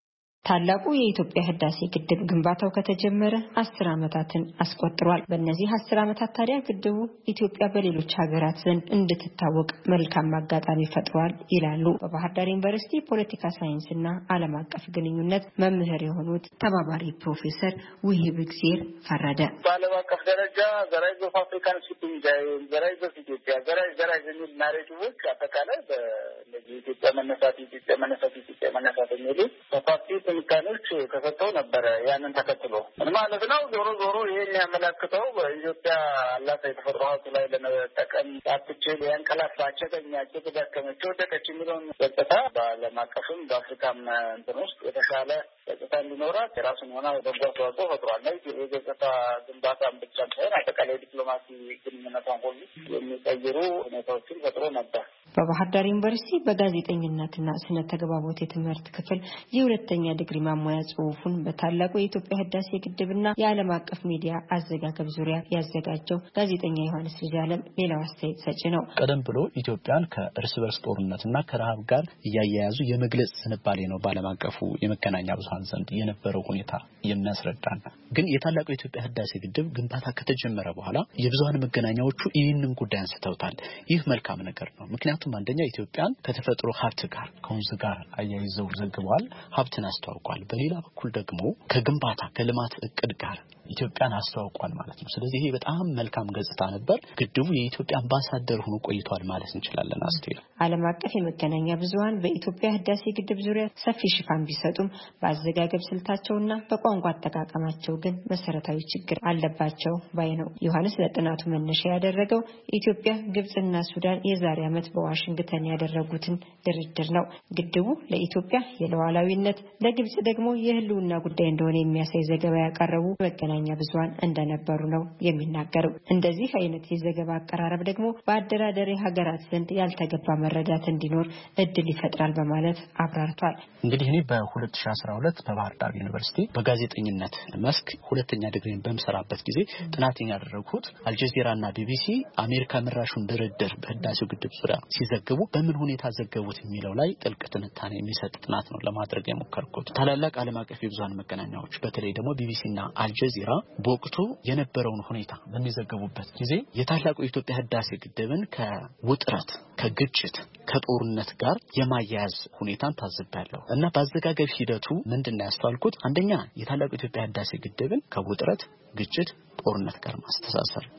ታላቁ የኢትዮጵያ ህዳሴ ግድብ ግንባታው ከተጀመረ አስር ዓመታትን አስቆጥሯል። በእነዚህ አስር ዓመታት ታዲያ ግድቡ ኢትዮጵያ በሌሎች ሀገራት ዘንድ እንድትታወቅ መልካም አጋጣሚ ፈጥሯል ይላሉ በባህር ዳር ዩኒቨርሲቲ ፖለቲካ ሳይንስና ዓለም አቀፍ ግንኙነት መምህር የሆኑት ተባባሪ ፕሮፌሰር ውሂብ እግዚአብሔር ፈረደ።
በዓለም አቀፍ ደረጃ ዘራይዞ አፍሪካን ሺፒንግ ዘራይዞ ኢትዮጵያ ዘራይ ዘራይ የሚል ናሬቲቮች አጠቃላይ በእነዚህ ኢትዮጵያ መነሳት ኢትዮጵያ መነሳት ኢትዮጵያ መነሳት የሚሉ ሰፋፊ ምካኖች ተፈተው ነበር። ያንን ተከትሎ ምን ማለት ነው? ዞሮ ዞሮ ይሄን ያመለክተው በኢትዮጵያ አላህ የተፈጥሮ ሀብት ላይ ለመጠቀም አትችል ያንቀላፋች ተኛች ተደከመች ወደቀች የሚለውን ገጽታ በዓለም አቀፍም በአፍሪካም እንትን ውስጥ የተሻለ ገጽታ እንዲኖራት የራሱን ሆነ በጎ አስተዋጽኦ ፈጥሯል። የገጽታ ግንባታን ብቻ ሳይሆን አጠቃላይ ዲፕሎማሲ ግንኙነቷን ሁሉ የሚቀይሩ ሁኔታዎችን ፈጥሮ ነበር።
በባህር ዳር ዩኒቨርሲቲ በጋዜጠኝነትና ስነ ተግባቦት የትምህርት ክፍል የሁለተኛ ዲግሪ ማሟያ ጽሑፉን በታላቁ የኢትዮጵያ ህዳሴ ግድብና የዓለም አቀፍ ሚዲያ አዘጋገብ ዙሪያ ያዘጋጀው ጋዜጠኛ ዮሐንስ ልጅአለም ሌላው አስተያየት ሰጪ ነው።
ቀደም ብሎ ኢትዮጵያን ከእርስ በርስ ጦርነትና ከረሃብ ጋር እያያያዙ የመግለጽ ስንባሌ ነው በዓለም አቀፉ የመገናኛ ብዙሃን ዘንድ የነበረው ሁኔታ የሚያስረዳን። ግን የታላቁ የኢትዮጵያ ህዳሴ ግድብ ግንባታ ከተጀመረ በኋላ የብዙሃን መገናኛዎቹ ይህንን ጉዳይ አንስተውታል። ይህ መልካም ነገር ነው። ምክንያቱም አንደኛ ኢትዮጵያን ከተፈጥሮ ሀብት ጋር ከወንዝ ጋር አያይዘው ዘግበዋል፣ ሀብትን አስተዋውቋል። በሌላ በኩል ደግሞ ከግንባታ ከልማት እቅድ ጋር ኢትዮጵያን አስተዋውቋል ማለት ነው። ስለዚህ ይሄ በጣም መልካም ገጽታ ነበር። ግድቡ የኢትዮጵያ አምባሳደር ሆኖ ቆይቷል ማለት እንችላለን። አስቴር
ዓለም አቀፍ የመገናኛ ብዙሃን በኢትዮጵያ ህዳሴ ግድብ ዙሪያ ሰፊ ሽፋን ቢሰጡም በአዘጋገብ ስልታቸውና በቋንቋ አጠቃቀማቸው ግን መሰረታዊ ችግር አለባቸው ባይ ነው። ዮሐንስ ለጥናቱ መነሻ ያደረገው ኢትዮጵያ፣ ግብጽና ሱዳን የዛሬ ዓመት በዋሽንግተን ያደረጉትን ድርድር ነው። ግድቡ ለኢትዮጵያ የሉዓላዊነት ለግብጽ ደግሞ የህልውና ጉዳይ እንደሆነ የሚያሳይ ዘገባ ያቀረቡ መገናኛ ብዙሃን እንደነበሩ ነው የሚናገረው። እንደዚህ አይነት የዘገባ አቀራረብ ደግሞ በአደራዳሪ ሀገራት ዘንድ ያልተገባ መረዳት እንዲኖር እድል ይፈጥራል በማለት አብራርቷል።
እንግዲህ እኔ በሁለት ሺህ አስራ ሁለት በባህር ዳር ዩኒቨርሲቲ በጋዜጠኝነት መስክ ሁለተኛ ዲግሪን በመሰራበት ጊዜ ጥናትን ያደረኩት አልጀዚራና ቢቢሲ አሜሪካ መራሹን ድርድር በህዳሴው ግድብ ዙሪያ ሲዘግቡ በምን ሁኔታ ዘገቡት የሚለው ላይ ጥልቅ ትንታኔ የሚሰጥ ጥናት ነው ለማድረግ የሞከርኩት። ታላላቅ ዓለም አቀፍ የብዙሃን መገናኛዎች በተለይ ደግሞ ቢቢሲና አልጀዚራ በወቅቱ የነበረውን ሁኔታ በሚዘገቡበት ጊዜ የታላቁ የኢትዮጵያ ህዳሴ ግድብን ከውጥረት ከግጭት ከጦርነት ጋር የማያያዝ ሁኔታን ታዝቤያለሁ እና በአዘጋገብ ሂደቱ ምንድነው ያስተዋልኩት? አንደኛ የታላቁ የኢትዮጵያ ህዳሴ ግድብን ከውጥረት ግጭት ጦርነት ጋር ማስተሳሰር። ይህ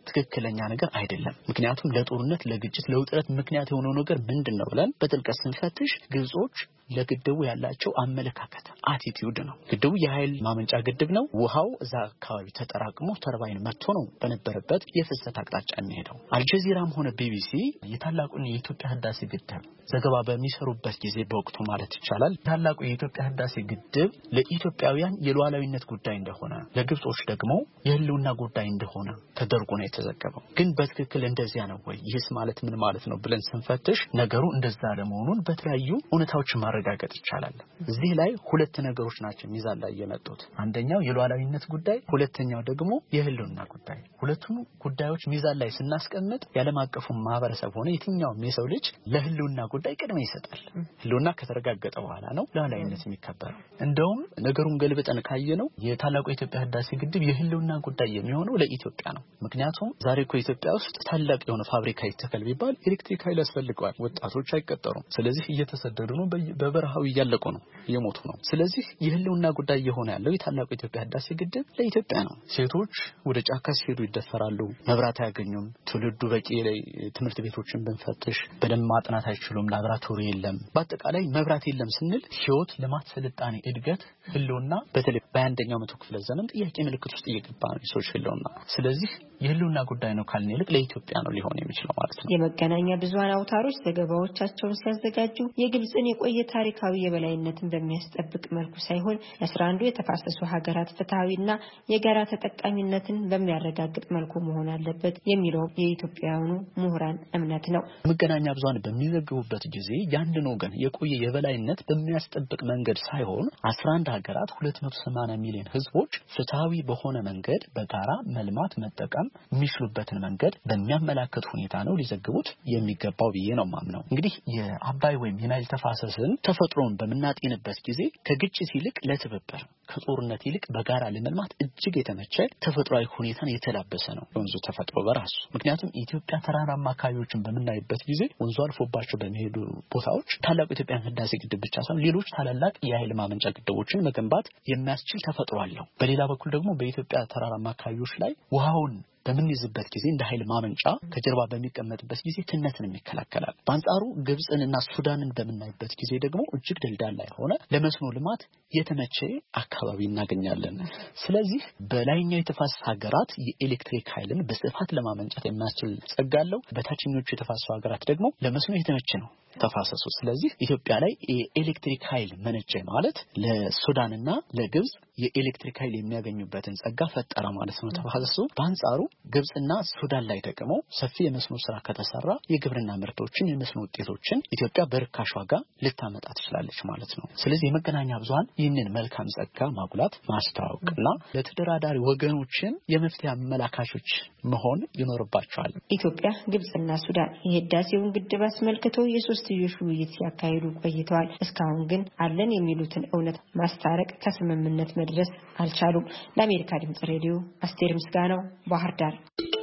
ትክክለኛ ነገር አይደለም። ምክንያቱም ለጦርነት ለግጭት ለውጥረት ምክንያት የሆነው ነገር ምንድነው ብለን በጥልቀት ስንፈትሽ ግብጾች ለግድቡ ያላቸው አመለካከት አቲቲዩድ ነው። ግድቡ የኃይል ማመንጫ ግድብ ነው። ውሃው እዛ አካባቢ ተጠራቅሞ ተርባይን መጥቶ ነው በነበረበት የፍሰት አቅጣጫ የሚሄደው። አልጀዚራም ሆነ ቢቢሲ የታላቁን የኢትዮጵያ ህዳሴ ግድብ ዘገባ በሚሰሩበት ጊዜ በወቅቱ ማለት ይቻላል ታላቁ የኢትዮጵያ ህዳሴ ግድብ ለኢትዮጵያውያን የሉዓላዊነት ጉዳይ እንደሆነ ለግብጾች ደግሞ የህልውና ጉዳይ እንደሆነ ተደርጎ ነው የተዘገበው። ግን በትክክል እንደዚያ ነው ወይ? ይህስ ማለት ምን ማለት ነው ብለን ስንፈትሽ ነገሩ እንደዛ ለመሆኑን በተለያዩ እውነታዎች ማረጋገጥ ይቻላል። እዚህ ላይ ሁለት ነገሮች ናቸው ሚዛን ላይ የመጡት። አንደኛው የሉዓላዊነት ጉዳይ፣ ሁለተኛው ደግሞ የህልውና ጉዳይ። ሁለቱም ጉዳዮች ሚዛን ላይ ስናስቀምጥ የዓለም አቀፉ ማህበረሰብ ሆነ የትኛውም የሰው ልጅ ለህልውና ጉዳይ ቅድሚያ ይሰጣል። ህልውና ከተረጋገጠ በኋላ ነው ሉዓላዊነት የሚከበረው። እንደውም ነገሩን ገልብጠን ካየነው የታላቁ የኢትዮጵያ ህዳሴ ግድብ የህልውና ጉዳይ የሚሆነው ለኢትዮጵያ ነው። ምክንያቱም ዛሬ እኮ ኢትዮጵያ ውስጥ ታላቅ የሆነ ፋብሪካ ይተከል ቢባል ኤሌክትሪክ ኃይል ያስፈልገዋል። ወጣቶች አይቀጠሩም። ስለዚህ እየተሰደዱ ነው፣ በበረሃው እያለቁ ነው፣ እየሞቱ ነው። ስለዚህ የህልውና ጉዳይ የሆነ ያለው የታላቁ የኢትዮጵያ ህዳሴ ግድብ ለኢትዮጵያ ነው። ሴቶች ወደ ጫካ ሲሄዱ ይደፈራሉ፣ መብራት አያገኙም። ትውልዱ በቂ ላይ ትምህርት ቤቶችን ብንፈትሽ በደንብ ማጥናት አይችሉም፣ ላብራቶሪ የለም። በአጠቃላይ መብራት የለም ስንል ህይወት፣ ልማት፣ ስልጣኔ፣ እድገት፣ ህልውና በተለይ በአንደኛው መቶ ክፍለ ዘመን ጥያቄ ምልክት ውስጥ እየገባ ነው የሰዎች ህልውና። ስለዚህ የህልውና ጉዳይ ነው ካልን ይልቅ ለኢትዮጵያ ነው ሊሆን የሚችለው ማለት ነው።
የመገናኛ ብዙሃን አውታሮች ዘገባዎቻቸውን ሲያዘጋጁ የግብጽን የቆየ ታሪካዊ የበላይነትን በሚያስጠብቅ መልኩ ሳይሆን ለአስራ አንዱ የተፋሰሱ ሀገራት ፍትሃዊና የጋራ ተጠቃሚነትን በሚያረጋግጥ መልኩ መሆን አለበት የሚለው የኢትዮጵያውያኑ ምሁራን እምነት ነው።
መገናኛ ብዙሃን በሚዘግቡበት ጊዜ ያንድን ወገን የቆየ የበላይነት በሚያስጠብቅ መንገድ ሳይሆን አስራ አንድ ሀገራት ሁለት መቶ ሰማንያ ሚሊዮን ህዝቦች ፍትሃዊ በሆነ መንገድ በጋራ መልማት መጠቀም የሚችሉበትን መንገድ በሚያመላክት ሁኔታ ነው ሊዘግቡት የሚገባው ብዬ ነው ማምነው። እንግዲህ የአባይ ወይም የናይል ተፋሰስን ተፈጥሮን በመናጤንበት ጊዜ ከግጭት ይልቅ ለትብብር ከጦርነት ይልቅ በጋራ ለመልማት እጅግ የተመቸ ተፈጥሯዊ ሁኔታን የተላበሰ ነው ወንዙ ተፈጥሮ በራሱ። ምክንያቱም ኢትዮጵያ ተራራማ አካባቢዎችን በምናይበት ጊዜ ወንዙ አልፎባቸው በሚሄዱ ቦታዎች ታላቁ የኢትዮጵያ ህዳሴ ግድብ ብቻ ሳይሆን ሌሎች ታላላቅ የኃይል ማመንጫ ግድቦችን መገንባት የሚያስችል ተፈጥሮ አለው። በሌላ በኩል ደግሞ በኢትዮጵያ ተራራማ አካባቢዎች ላይ ውሃውን በምንይዝበት ጊዜ እንደ ኃይል ማመንጫ ከጀርባ በሚቀመጥበት ጊዜ ትነትን ይከላከላል። በአንጻሩ ግብጽንና ሱዳንን በምናይበት ጊዜ ደግሞ እጅግ ደልዳላ የሆነ ለመስኖ ልማት የተመቸ አካባቢ እናገኛለን። ስለዚህ በላይኛው የተፋሰስ ሀገራት የኤሌክትሪክ ኃይልን በስፋት ለማመንጨት የሚያስችል ጸጋ አለው። በታችኞቹ የተፋሰሱ ሀገራት ደግሞ ለመስኖ የተመቸ ነው ተፋሰሱ። ስለዚህ ኢትዮጵያ ላይ የኤሌክትሪክ ኃይል መነጨ ማለት ለሱዳንና ለግብጽ የኤሌክትሪክ ኃይል የሚያገኙበትን ጸጋ ፈጠረ ማለት ነው ተፋሰሱ። በአንጻሩ ግብጽና ሱዳን ላይ ደግሞ ሰፊ የመስኖ ስራ ከተሰራ የግብርና ምርቶችን የመስኖ ውጤቶችን ኢትዮጵያ በርካሽ ዋጋ ልታመጣ ትችላለች ማለት ነው። ስለዚህ የመገናኛ ብዙሃን ይህንን መልካም ጸጋ ማጉላት ማስተዋወቅና ለተደራዳሪ ወገኖችን የመፍትሄ አመላካቾች መሆን ይኖርባቸዋል።
ኢትዮጵያ፣ ግብጽና ሱዳን የህዳሴውን ግድብ አስመልክቶ የሶስትዮሽ ውይይት ሲያካሂዱ ቆይተዋል። እስካሁን ግን አለን የሚሉትን እውነት ማስታረቅ ከስምምነት መድረስ አልቻሉም። ለአሜሪካ ድምጽ ሬዲዮ አስቴር ምስጋናው ባህር ዳር።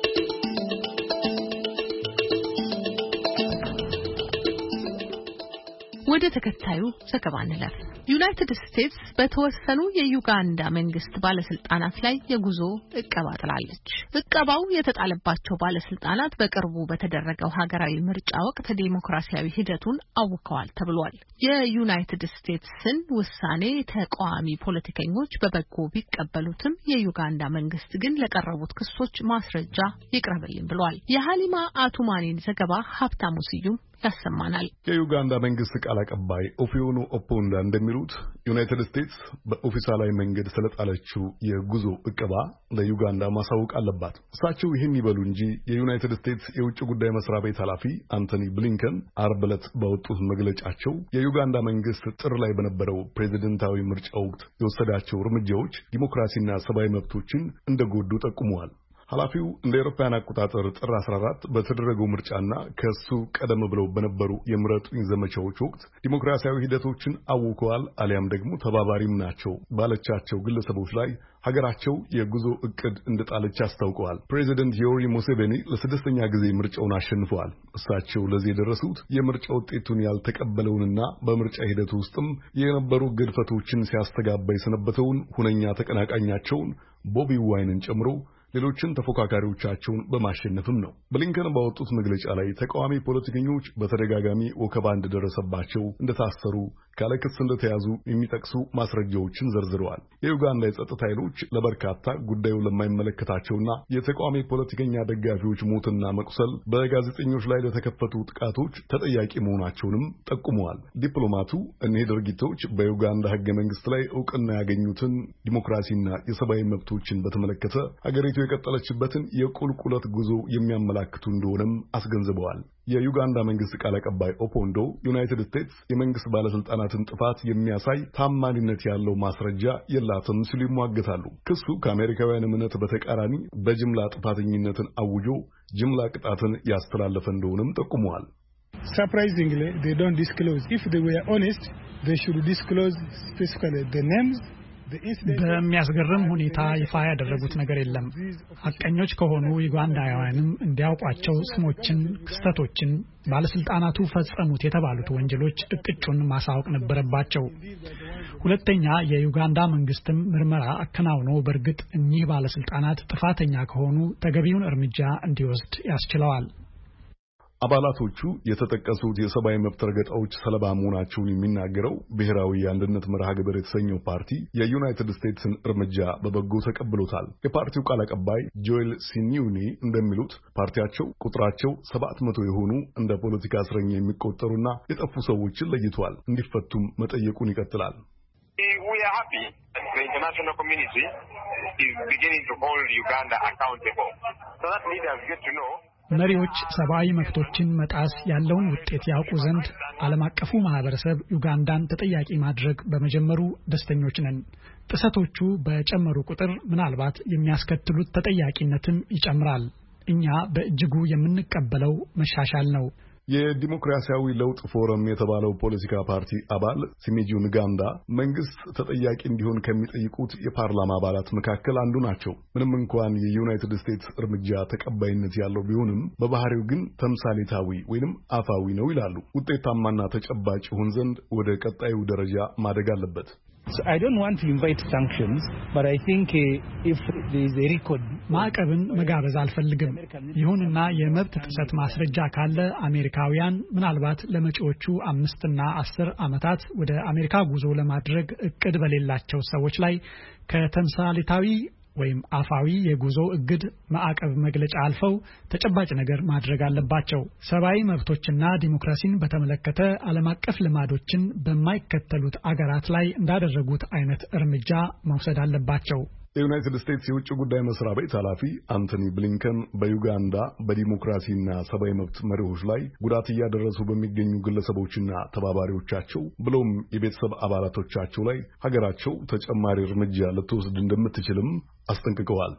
ወደ ተከታዩ ዘገባ እንለፍ። ዩናይትድ ስቴትስ በተወሰኑ የዩጋንዳ መንግስት ባለስልጣናት ላይ የጉዞ እቀባ ጥላለች። እቀባው የተጣለባቸው ባለስልጣናት በቅርቡ በተደረገው ሀገራዊ ምርጫ ወቅት ዴሞክራሲያዊ ሂደቱን አውከዋል ተብሏል። የዩናይትድ ስቴትስን ውሳኔ ተቃዋሚ ፖለቲከኞች በበጎ ቢቀበሉትም የዩጋንዳ መንግስት ግን ለቀረቡት ክሶች ማስረጃ ይቅረብልኝ ብሏል። የሃሊማ አቱማኒን ዘገባ ሀብታሙ ስዩም ያሰማናል።
የዩጋንዳ መንግስት ቃል አቀባይ ኦፊዮኑ ኦፖንዳ እንደሚሉት ዩናይትድ ስቴትስ በኦፊሳላዊ መንገድ ስለጣለችው የጉዞ እቀባ ለዩጋንዳ ማሳወቅ አለባት። እሳቸው ይህን ይበሉ እንጂ የዩናይትድ ስቴትስ የውጭ ጉዳይ መስሪያ ቤት ኃላፊ አንቶኒ ብሊንከን አርብ ዕለት ባወጡት መግለጫቸው የዩጋንዳ መንግስት ጥር ላይ በነበረው ፕሬዚደንታዊ ምርጫ ወቅት የወሰዳቸው እርምጃዎች ዲሞክራሲና ሰብአዊ መብቶችን እንደጎዱ ጠቁመዋል። ኃላፊው እንደ አውሮፓውያን አቆጣጠር ጥር አስራ አራት በተደረገው ምርጫና ከሱ ቀደም ብለው በነበሩ የምረጡኝ ዘመቻዎች ወቅት ዲሞክራሲያዊ ሂደቶችን አውከዋል አሊያም ደግሞ ተባባሪም ናቸው ባለቻቸው ግለሰቦች ላይ ሀገራቸው የጉዞ እቅድ እንደጣለች አስታውቀዋል። ፕሬዚደንት ዮዌሪ ሙሴቬኒ ለስድስተኛ ጊዜ ምርጫውን አሸንፈዋል። እሳቸው ለዚህ የደረሱት የምርጫ ውጤቱን ያልተቀበለውንና በምርጫ ሂደቱ ውስጥም የነበሩ ግድፈቶችን ሲያስተጋባ የሰነበተውን ሁነኛ ተቀናቃኛቸውን ቦቢ ዋይንን ጨምሮ ሌሎችን ተፎካካሪዎቻቸውን በማሸነፍም ነው። ብሊንከን ባወጡት መግለጫ ላይ ተቃዋሚ ፖለቲከኞች በተደጋጋሚ ወከባ እንደደረሰባቸው፣ እንደታሰሩ፣ ካለ ክስ እንደተያዙ የሚጠቅሱ ማስረጃዎችን ዘርዝረዋል። የዩጋንዳ የጸጥታ ኃይሎች ለበርካታ ጉዳዩ ለማይመለከታቸውና የተቃዋሚ ፖለቲከኛ ደጋፊዎች ሞትና መቁሰል በጋዜጠኞች ላይ ለተከፈቱ ጥቃቶች ተጠያቂ መሆናቸውንም ጠቁመዋል። ዲፕሎማቱ እነዚህ ድርጊቶች በዩጋንዳ ሕገ መንግስት ላይ እውቅና ያገኙትን ዲሞክራሲና የሰብአዊ መብቶችን በተመለከተ ሀገሪቱ የቀጠለችበትን የቁልቁለት ጉዞ የሚያመላክቱ እንደሆነም አስገንዝበዋል። የዩጋንዳ መንግስት ቃል አቀባይ ኦፖንዶ ዩናይትድ ስቴትስ የመንግስት ባለስልጣናትን ጥፋት የሚያሳይ ታማኝነት ያለው ማስረጃ የላትም ሲሉ ይሟገታሉ። ክሱ ከአሜሪካውያን እምነት በተቃራኒ በጅምላ ጥፋተኝነትን አውጆ ጅምላ ቅጣትን ያስተላለፈ እንደሆነም ጠቁመዋል።
Surprisingly, they don't disclose. If they were honest, they should disclose specifically the names. በሚያስገርም ሁኔታ ይፋ ያደረጉት ነገር የለም። ሐቀኞች ከሆኑ ዩጋንዳውያንም እንዲያውቋቸው ስሞችን፣ ክስተቶችን፣ ባለስልጣናቱ ፈጸሙት የተባሉት ወንጀሎች እቅጩን ማሳወቅ ነበረባቸው። ሁለተኛ የዩጋንዳ መንግስትም ምርመራ አከናውኖ በእርግጥ እኚህ ባለስልጣናት ጥፋተኛ ከሆኑ ተገቢውን እርምጃ እንዲወስድ ያስችለዋል።
አባላቶቹ የተጠቀሱት የሰብአዊ መብት ረገጣዎች ሰለባ መሆናቸውን የሚናገረው ብሔራዊ የአንድነት መርሃ ግብር የተሰኘው ፓርቲ የዩናይትድ ስቴትስን እርምጃ በበጎ ተቀብሎታል። የፓርቲው ቃል አቀባይ ጆኤል ሲኒዩኒ እንደሚሉት ፓርቲያቸው ቁጥራቸው ሰባት መቶ የሆኑ እንደ ፖለቲካ እስረኛ የሚቆጠሩና የጠፉ ሰዎችን ለይቷል፣ እንዲፈቱም መጠየቁን ይቀጥላል።
We are happy that the international community is beginning to hold Uganda accountable. So that leaders get to know
መሪዎች ሰብአዊ መብቶችን መጣስ ያለውን ውጤት ያውቁ ዘንድ ዓለም አቀፉ ማህበረሰብ ዩጋንዳን ተጠያቂ ማድረግ በመጀመሩ ደስተኞች ነን። ጥሰቶቹ በጨመሩ ቁጥር ምናልባት የሚያስከትሉት ተጠያቂነትም ይጨምራል። እኛ በእጅጉ የምንቀበለው መሻሻል ነው።
የዲሞክራሲያዊ ለውጥ ፎረም የተባለው ፖለቲካ ፓርቲ አባል ሲሚጁ ንጋንዳ መንግስት ተጠያቂ እንዲሆን ከሚጠይቁት የፓርላማ አባላት መካከል አንዱ ናቸው። ምንም እንኳን የዩናይትድ ስቴትስ እርምጃ ተቀባይነት ያለው ቢሆንም በባህሪው ግን ተምሳሌታዊ ወይንም አፋዊ ነው ይላሉ። ውጤታማና ተጨባጭ ይሆን ዘንድ ወደ ቀጣዩ ደረጃ ማደግ አለበት።
So I don't want to invite sanctions, but I think uh, if there is a record
ማዕቀብን መጋበዝ አልፈልግም። ይሁንና የመብት ጥሰት ማስረጃ ካለ አሜሪካውያን ምናልባት ለመጪዎቹ አምስትና አስር ዓመታት ወደ አሜሪካ ጉዞ ለማድረግ እቅድ በሌላቸው ሰዎች ላይ ከተምሳሌታዊ ወይም አፋዊ የጉዞ እግድ ማዕቀብ መግለጫ አልፈው ተጨባጭ ነገር ማድረግ አለባቸው። ሰብአዊ መብቶችና ዲሞክራሲን በተመለከተ ዓለም አቀፍ ልማዶችን በማይከተሉት አገራት ላይ እንዳደረጉት አይነት እርምጃ መውሰድ አለባቸው።
የዩናይትድ ስቴትስ የውጭ ጉዳይ መስሪያ ቤት ኃላፊ አንቶኒ ብሊንከን በዩጋንዳ በዲሞክራሲና ሰብአዊ መብት መሪዎች ላይ ጉዳት እያደረሱ በሚገኙ ግለሰቦችና ተባባሪዎቻቸው ብሎም የቤተሰብ አባላቶቻቸው ላይ ሀገራቸው ተጨማሪ እርምጃ ልትወስድ እንደምትችልም አስጠንቅቀዋል።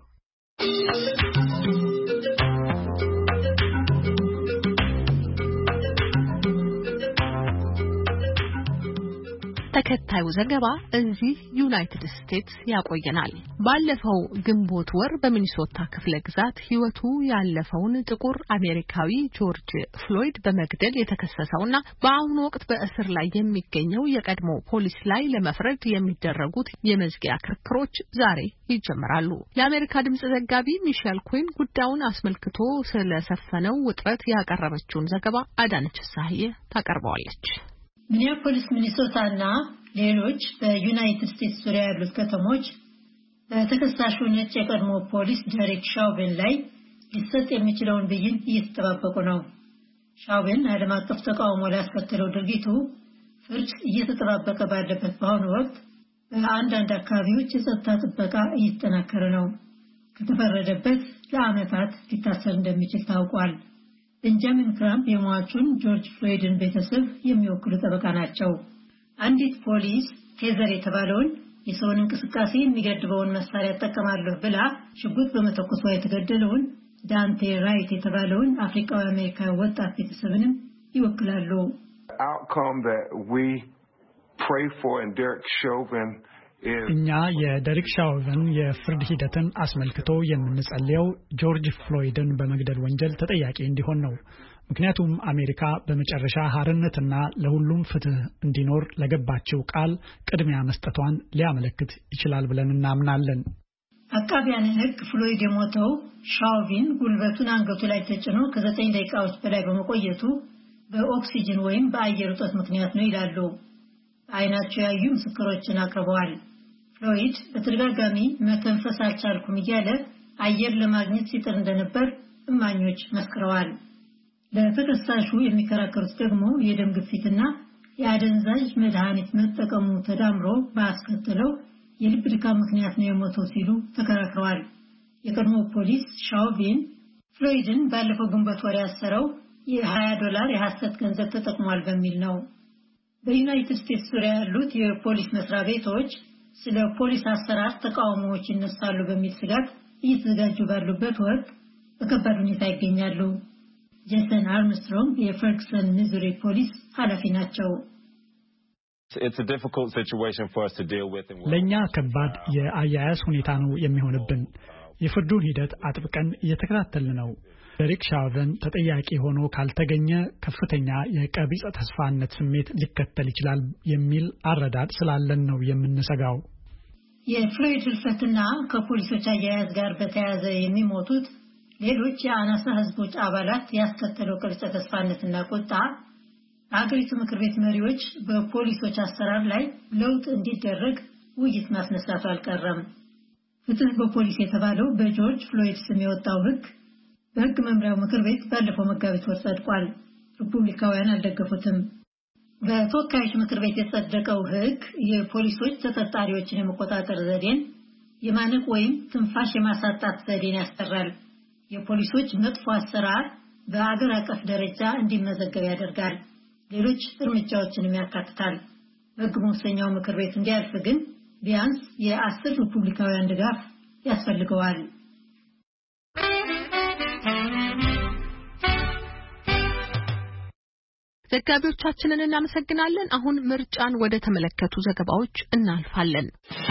ተከታዩ ዘገባ እዚህ ዩናይትድ ስቴትስ ያቆየናል። ባለፈው ግንቦት ወር በሚኒሶታ ክፍለ ግዛት ሕይወቱ ያለፈውን ጥቁር አሜሪካዊ ጆርጅ ፍሎይድ በመግደል የተከሰሰውና በአሁኑ ወቅት በእስር ላይ የሚገኘው የቀድሞ ፖሊስ ላይ ለመፍረድ የሚደረጉት የመዝጊያ ክርክሮች ዛሬ ይጀምራሉ። የአሜሪካ ድምጽ ዘጋቢ ሚሼል ኩዊን ጉዳዩን አስመልክቶ ስለሰፈነው ውጥረት ያቀረበችውን ዘገባ አዳነች ሳህዬ ታቀርበዋለች።
ሚኒያፖሊስ ሚኒሶታ እና ሌሎች በዩናይትድ ስቴትስ ዙሪያ ያሉት ከተሞች በተከሳሹ ነጭ የቀድሞ ፖሊስ ዴሪክ ሻውቬን ላይ ሊሰጥ የሚችለውን ብይን እየተጠባበቁ ነው። ሻውቬን ዓለም አቀፍ ተቃውሞ ላስከተለው ድርጊቱ ፍርድ እየተጠባበቀ ባለበት በአሁኑ ወቅት በአንዳንድ አካባቢዎች የጸጥታ ጥበቃ እየተጠናከረ ነው። ከተፈረደበት ለዓመታት ሊታሰር እንደሚችል ታውቋል። ቤንጃሚን ክራምፕ የሟቹን ጆርጅ ፍሎይድን ቤተሰብ የሚወክሉ ጠበቃ ናቸው። አንዲት ፖሊስ ቴዘር የተባለውን የሰውን እንቅስቃሴ የሚገድበውን መሳሪያ ተጠቀማለሁ ብላ ሽጉጥ በመተኮሷ የተገደለውን ዳንቴ ራይት የተባለውን አፍሪካዊ አሜሪካዊ ወጣት ቤተሰብንም ይወክላሉ።
outcome that we pray for in Derek Chauvin
እኛ የዴሪክ ሻውቨን የፍርድ ሂደትን አስመልክቶ የምንጸልየው ጆርጅ ፍሎይድን በመግደል ወንጀል ተጠያቂ እንዲሆን ነው። ምክንያቱም አሜሪካ በመጨረሻ ሀርነትና ለሁሉም ፍትህ እንዲኖር ለገባችው ቃል ቅድሚያ መስጠቷን ሊያመለክት ይችላል ብለን እናምናለን።
አቃቢያን ሕግ ፍሎይድ የሞተው ሻውቪን ጉልበቱን አንገቱ ላይ ተጭኖ ከዘጠኝ ደቂቃዎች በላይ በመቆየቱ በኦክሲጅን ወይም በአየር እጦት ምክንያት ነው ይላሉ። አይናቸው ያዩ ምስክሮችን አቅርበዋል። ፍሎይድ በተደጋጋሚ መተንፈስ አልቻልኩም እያለ አየር ለማግኘት ሲጥር እንደነበር እማኞች መስክረዋል። ለተከሳሹ የሚከራከሩት ደግሞ የደም ግፊትና የአደንዛዥ መድኃኒት መጠቀሙ ተዳምሮ ባስከተለው የልብ ድካም ምክንያት ነው የሞተው ሲሉ ተከራክረዋል። የቀድሞ ፖሊስ ሻውቪን ፍሎይድን ባለፈው ግንቦት ወር ያሰረው የ20 ዶላር የሐሰት ገንዘብ ተጠቅሟል በሚል ነው። በዩናይትድ ስቴትስ ዙሪያ ያሉት የፖሊስ መስሪያ ቤቶች ስለ ፖሊስ አሰራር ተቃውሞዎች ይነሳሉ በሚል ስጋት እየተዘጋጁ ባሉበት ወቅት በከባድ ሁኔታ ይገኛሉ። ጄሰን አርምስትሮንግ የፈርግሰን ሚዙሪ ፖሊስ ኃላፊ ናቸው።
ለኛ ከባድ የአያያዝ ሁኔታ ነው የሚሆንብን። የፍርዱን ሂደት አጥብቀን እየተከታተልን ነው። ዴሪክ ሻውቨን ተጠያቂ ሆኖ ካልተገኘ ከፍተኛ የቀቢጸ ተስፋነት ስሜት ሊከተል ይችላል የሚል አረዳድ ስላለን ነው የምንሰጋው።
የፍሎይድ ህልፈትና ከፖሊሶች አያያዝ ጋር በተያያዘ የሚሞቱት ሌሎች የአናሳ ህዝቦች አባላት ያስከተለው ቀቢጸ ተስፋነትና ቁጣ አገሪቱ ምክር ቤት መሪዎች በፖሊሶች አሰራር ላይ ለውጥ እንዲደረግ ውይይት ማስነሳቱ አልቀረም። ፍትህ በፖሊስ የተባለው በጆርጅ ፍሎይድ ስም የወጣው ህግ በህግ መምሪያው ምክር ቤት ባለፈው መጋቢት ወር ጸድቋል። ሪፑብሊካውያን አልደገፉትም። በተወካዮች ምክር ቤት የጸደቀው ህግ የፖሊሶች ተጠርጣሪዎችን የመቆጣጠር ዘዴን የማነቅ ወይም ትንፋሽ የማሳጣት ዘዴን ያስቀራል። የፖሊሶች መጥፎ አሰራር በአገር አቀፍ ደረጃ እንዲመዘገብ ያደርጋል። ሌሎች እርምጃዎችንም ያካትታል። በህግ መወሰኛው ምክር ቤት እንዲያልፍ ግን ቢያንስ የአስር ሪፑብሊካውያን ድጋፍ ያስፈልገዋል።
ዘጋቢዎቻችንን እናመሰግናለን። አሁን ምርጫን ወደ ተመለከቱ ዘገባዎች እናልፋለን።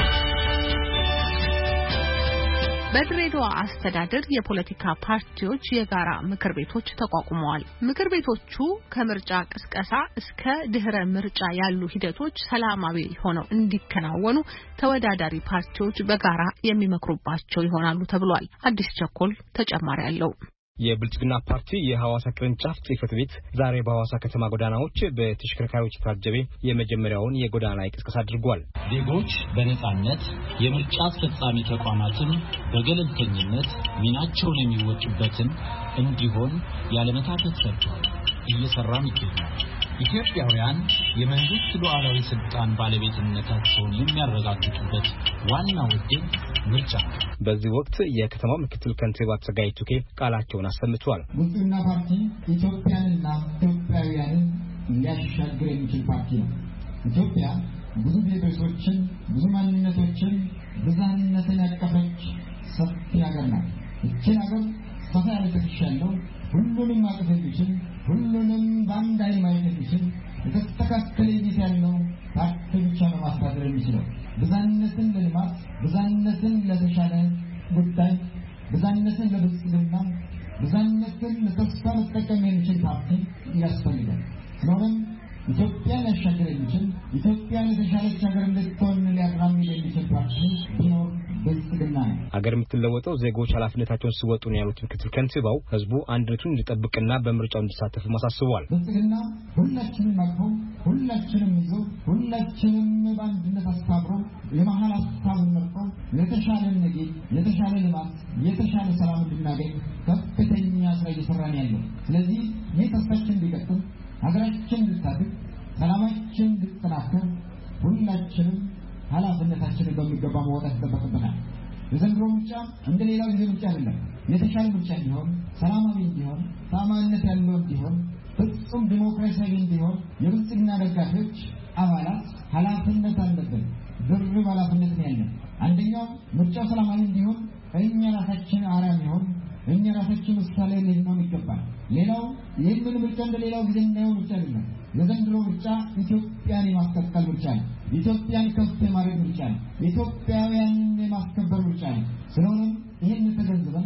በድሬዳዋ አስተዳደር የፖለቲካ ፓርቲዎች የጋራ ምክር ቤቶች ተቋቁመዋል። ምክር ቤቶቹ ከምርጫ ቅስቀሳ እስከ ድህረ ምርጫ ያሉ ሂደቶች ሰላማዊ ሆነው እንዲከናወኑ ተወዳዳሪ ፓርቲዎች በጋራ የሚመክሩባቸው ይሆናሉ ተብሏል። አዲስ ቸኮል ተጨማሪ አለው።
የብልጽግና ፓርቲ የሐዋሳ ቅርንጫፍ ጽሕፈት ቤት ዛሬ በሐዋሳ ከተማ ጎዳናዎች በተሽከርካሪዎች የታጀበ የመጀመሪያውን የጎዳና ላይ ቅስቀሳ አድርጓል።
ዜጎች በነጻነት የምርጫ አስፈጻሚ ተቋማትን በገለልተኝነት ሚናቸውን የሚወጡበትን እንዲሆን ያለመታከት ሰርተዋል፣ እየሰራም ይገኛል። ኢትዮጵያውያን የመንግስት ሉዓላዊ ስልጣን ባለቤትነታቸውን የሚያረጋግጡበት ዋናው ዕድል ምርጫ ነው።
በዚህ ወቅት የከተማው ምክትል ከንቲባ ጸጋይ ቱኬ ቃላቸውን አሰምተዋል።
ብልጽግና ፓርቲ ኢትዮጵያንና ኢትዮጵያውያንን ሊያሻግር የሚችል ፓርቲ ነው። ኢትዮጵያ ብዙ ቤተሰቦችን፣ ብዙ ማንነቶችን፣ ብዝሃነትን ያቀፈች ሰፊ ሀገር ናት። ይህችን ሀገር ሰፋ ያለ ትከሻ ያለው ሁሉንም ማቀፍ የሚችል ሁሉንም በአንድ አይን ማየት የሚችል የተስተካከለ ይዘት ያለው ፓርቲ ብቻ ነው ማስተዳደር የሚችለው። ብዝሃነትን ለልማት፣ ብዝሃነትን ለተሻለ ጉዳይ፣ ብዝሃነትን ለብልጽግና፣ ብዝሃነትን ለተስፋ መጠቀም የሚችል ፓርቲ ያስፈልጋል። ስለሆነም ኢትዮጵያን ያሻገር የሚችል ኢትዮጵያን የተሻለች ሀገር እንድትሆን ሊያራምድ የሚችል ፓርቲ ቢኖር ብልጽግና ነው።
ሀገር የምትለወጠው ዜጎች ኃላፊነታቸውን ሲወጡ ነው ያሉት ምክትል ከንቲባው ህዝቡ አንድነቱን እንዲጠብቅና በምርጫው እንዲሳተፍ ማሳስበዋል።
ብልጽግና ሁላችንም አቅፎ ሁላችንም ይዞ ሁላችንም በአንድነት አስተባብሮ የመሀል ሀሳቡን መርጦ የተሻለ ነገ፣ የተሻለ ልማት፣ የተሻለ ሰላም እንድናገኝ ከፍተኛ ስራ እየሰራ ነው ያለው። ስለዚህ ይህ ተስፋችን እንዲቀጥል፣ ሀገራችን እንድታድግ፣ ሰላማችን እንድትጠናከር ሁላችንም ኃላፊነታችንን በሚገባ መወጣት ይጠበቅብናል። የዘንድሮ ምርጫ እንደ ሌላው ጊዜ ምርጫ አይደለም። የተሻለ ምርጫ እንዲሆን፣ ሰላማዊ እንዲሆን፣ ታማኝነት ያለው እንዲሆን፣ ፍጹም ዲሞክራሲያዊ እንዲሆን የብልጽግና ደጋፊዎች አባላት ኃላፊነት አለብን። ድርብ ኃላፊነት ነው ያለን። አንደኛው ምርጫው ሰላማዊ እንዲሆን እኛ ራሳችን አርአያ እንሆን፣ እኛ ራሳችን ምሳሌ ልንሆን ይገባል። ሌላው ይህንን ምርጫ እንደ ሌላው ጊዜ እናየው ምርጫ አይደለም። የዘንድሮ ምርጫ ኢትዮጵያን የማስቀጠል ምርጫ ነው። ኢትዮጵያን ከፍ የማድረግ ምርጫ ነው። ኢትዮጵያውያንን የማስከበር ምርጫ ነው። ስለሆነም ይህን ተገንዝበን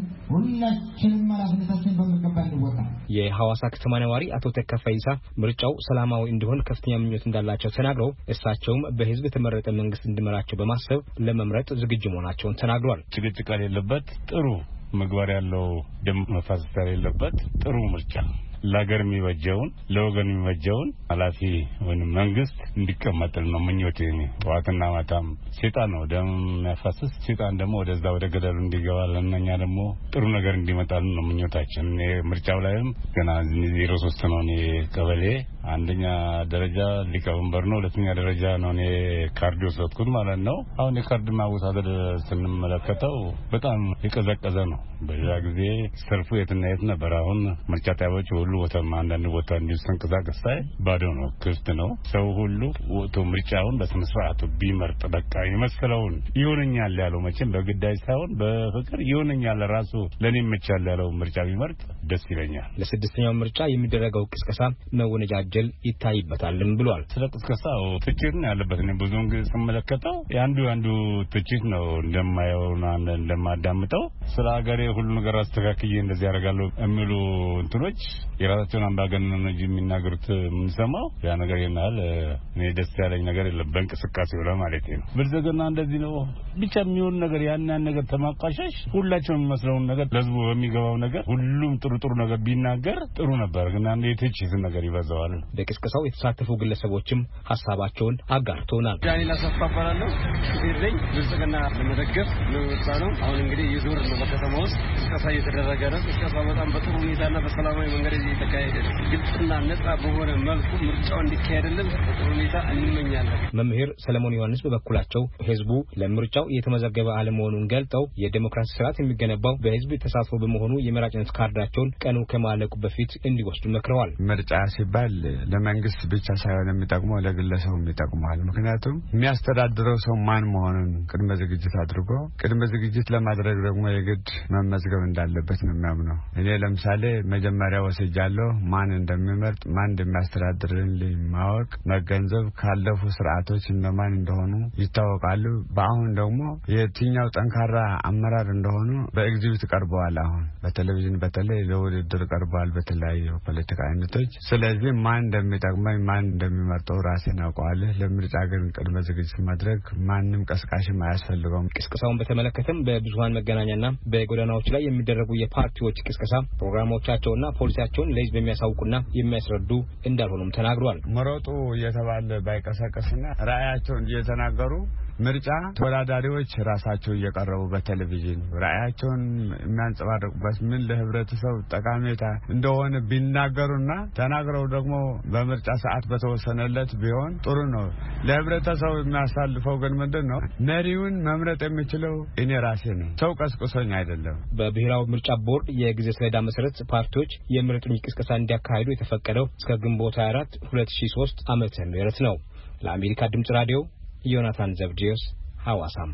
ሁላችንም ኃላፊነታችንን በሚገባ እንወጣ።
የሐዋሳ ከተማ ነዋሪ አቶ ተከፈይሳ ምርጫው ሰላማዊ እንዲሆን ከፍተኛ ምኞት እንዳላቸው ተናግረው እሳቸውም በህዝብ የተመረጠ መንግስት እንዲመራቸው በማሰብ ለመምረጥ ዝግጁ መሆናቸውን ተናግረዋል።
ጭቅጭቅ የሌለበት ጥሩ ምግባር ያለው ደም መፋሰስ የሌለበት ጥሩ ምርጫ ለሀገር የሚበጀውን ለወገን የሚበጀውን ኃላፊ ወይም መንግስት እንዲቀመጥል ነው ምኞቴ። ዋትና ማታም ሴጣን ነው ደም የሚያፋስስ ሴጣን ደግሞ ወደዛ ወደ ገደሉ እንዲገባ ለእኛ ደግሞ ጥሩ ነገር እንዲመጣል ነው ምኞታችን። ምርጫው ላይም ገና ዜሮ ሶስት ነው እኔ ቀበሌ አንደኛ ደረጃ ሊቀመንበር ነው፣ ሁለተኛ ደረጃ ነው እኔ ካርድ ወሰድኩት ማለት ነው። አሁን የካርድ ማወሳደድ ስንመለከተው በጣም የቀዘቀዘ ነው። በዛ ጊዜ ሰልፉ የትና የት ነበር። አሁን ምርጫ ጣቢያዎች ሁሉ ወተማ አንዳንድ ቦታ እንዲሰንቀሳቀስ ሳይ ባዶ ነው፣ ክፍት ነው። ሰው ሁሉ ወጥቶ ምርጫውን በስነ ስርዓቱ ቢመርጥ በቃ የመሰለውን ይሆነኛል ያለው መቼም በግዳጅ ሳይሆን በፍቅር ይሆነኛል ራሱ ለኔ መቻል ያለው ምርጫ ቢመርጥ ደስ ይለኛል።
ለስድስተኛው ምርጫ የሚደረገው ቅስቀሳ መወነጃጀል ይታይበታልም ብሏል።
ስለ ቅስቀሳው ትችት ነው ያለበት። እኔ ብዙውን ጊዜ ስመለከተው ያንዱ ያንዱ ትችት ነው እንደማየውና እንደማዳምጠው። ስለ ሀገሬ ሁሉ ነገር አስተካክዬ እንደዚህ ያደርጋለሁ የሚሉ እንትኖች የራሳቸውን አምባገነን እንጂ የሚናገሩት የምንሰማው ያ ነገር ይናል። እኔ ደስ ያለኝ ነገር የለም በእንቅስቃሴው ላይ ማለት ነው። ብልጽግና እንደዚህ ነው ብቻ የሚሆን ነገር ያን ያን ነገር ተማቋሸሽ ሁላችንም የሚመስለውን ነገር ለህዝቡ በሚገባው ነገር ሁሉም ጥሩ ጥሩ ነገር ቢናገር ጥሩ ነበር። ግን አንዴ የትችት ነገር ይበዛዋል።
በቅስቀሳው የተሳተፉ ግለሰቦችም ሐሳባቸውን አጋርተውናል።
ዳንኤል አሰፋባራለሁ ሲደረኝ ብልጽግና ለመደገፍ ነው ነው። አሁን እንግዲህ የዞር ነው በከተማ ውስጥ ቅስቀሳ እየተደረገ ነው። ቅስቀሳ በጣም በጥሩ ሁኔታና በሰላማዊ መንገድ እየተካሄደ ነው። ግልጽና ነጻ በሆነ መልኩ ምርጫው እንዲካሄድልን በጥሩ ሁኔታ እንመኛለን።
መምህር ሰለሞን ዮሐንስ በበኩላቸው ህዝቡ ለምርጫው የተመዘገበ አለመሆኑን ገልጠው የዲሞክራሲ ስርዓት የሚገነባው በህዝብ ተሳትፎ በመሆኑ የመራጭነት ካርዳቸውን ቀኑ ከማለቁ በፊት እንዲወስዱ መክረዋል።
ምርጫ ሲባል ለመንግስት ብቻ ሳይሆን የሚጠቅመው ለግለሰቡም ይጠቅማል። ምክንያቱም የሚያስተዳድረው ሰው ማን መሆኑን ቅድመ ዝግጅት አድርጎ ቅድመ ዝግጅት ለማድረግ ደግሞ የግድ መመዝገብ እንዳለበት ነው የሚያምነው። እኔ ለምሳሌ መጀመሪያ ወስጃለሁ ማን እንደሚመርጥ ማን እንደሚያስተዳድርልኝ ማወቅ መገንዘብ ካለፉ ስርዓቶች እነማን እንደሆኑ ይታወቃሉ። በአሁን ደግሞ የትኛው ጠንካራ አመራር እንደሆኑ በኤግዚቢት ቀርበዋል። አሁን በቴሌቪዥን በተለይ ለውድድር ቀርበዋል በተለያዩ ፖለቲካ አይነቶች። ስለዚህ ማን እንደሚጠቅመኝ ማን እንደሚመርጠው ራሴን አውቀዋለሁ። ለምርጫ ግን ቅድመ ዝግጅት ማድረግ ማንም ቀስቃሽም አያስፈልገውም።
ቅስቀሳውን በተመለከተም በብዙሃን መገናኛና በጎዳናዎች ላይ የሚደረጉ የፓርቲዎች ቅስቀሳ ፕሮግራሞቻቸውና ፖሊሲያቸውን ለህዝብ የሚያሳውቁና የሚያስረዱ እንዳልሆኑም ተናግረዋል።
መሮጡ እየተባለ ባይቀሰቀስና ራዕያቸውን እየተናገሩ ምርጫ ተወዳዳሪዎች ራሳቸው እየቀረቡ በቴሌቪዥን ራዕያቸውን የሚያንጸባርቁበት ምን ለህብረተሰብ ጠቃሜታ እንደሆነ ቢናገሩና ተናግረው ደግሞ በምርጫ ሰዓት በተወሰነለት ቢሆን ጥሩ ነው። ለህብረተሰብ የሚያሳልፈው ግን ምንድነው? መሪውን መምረጥ የሚችለው እኔ ራሴ ነኝ፣ ሰው ቀስቅሶኝ አይደለም።
በብሔራዊ ምርጫ ቦርድ የጊዜ ሰሌዳ መሰረት ፓርቲዎች የምረጡኝ ቅስቀሳ እንዲያካሂዱ የተፈቀደው እስከ ግንቦት ሃያ አራት ሁለት ሺህ ሶስት ዓመተ ምህረት ነው። ለአሜሪካ ድምጽ ራዲዮ ዮናታን ዘብዲዮስ ሐዋሳም።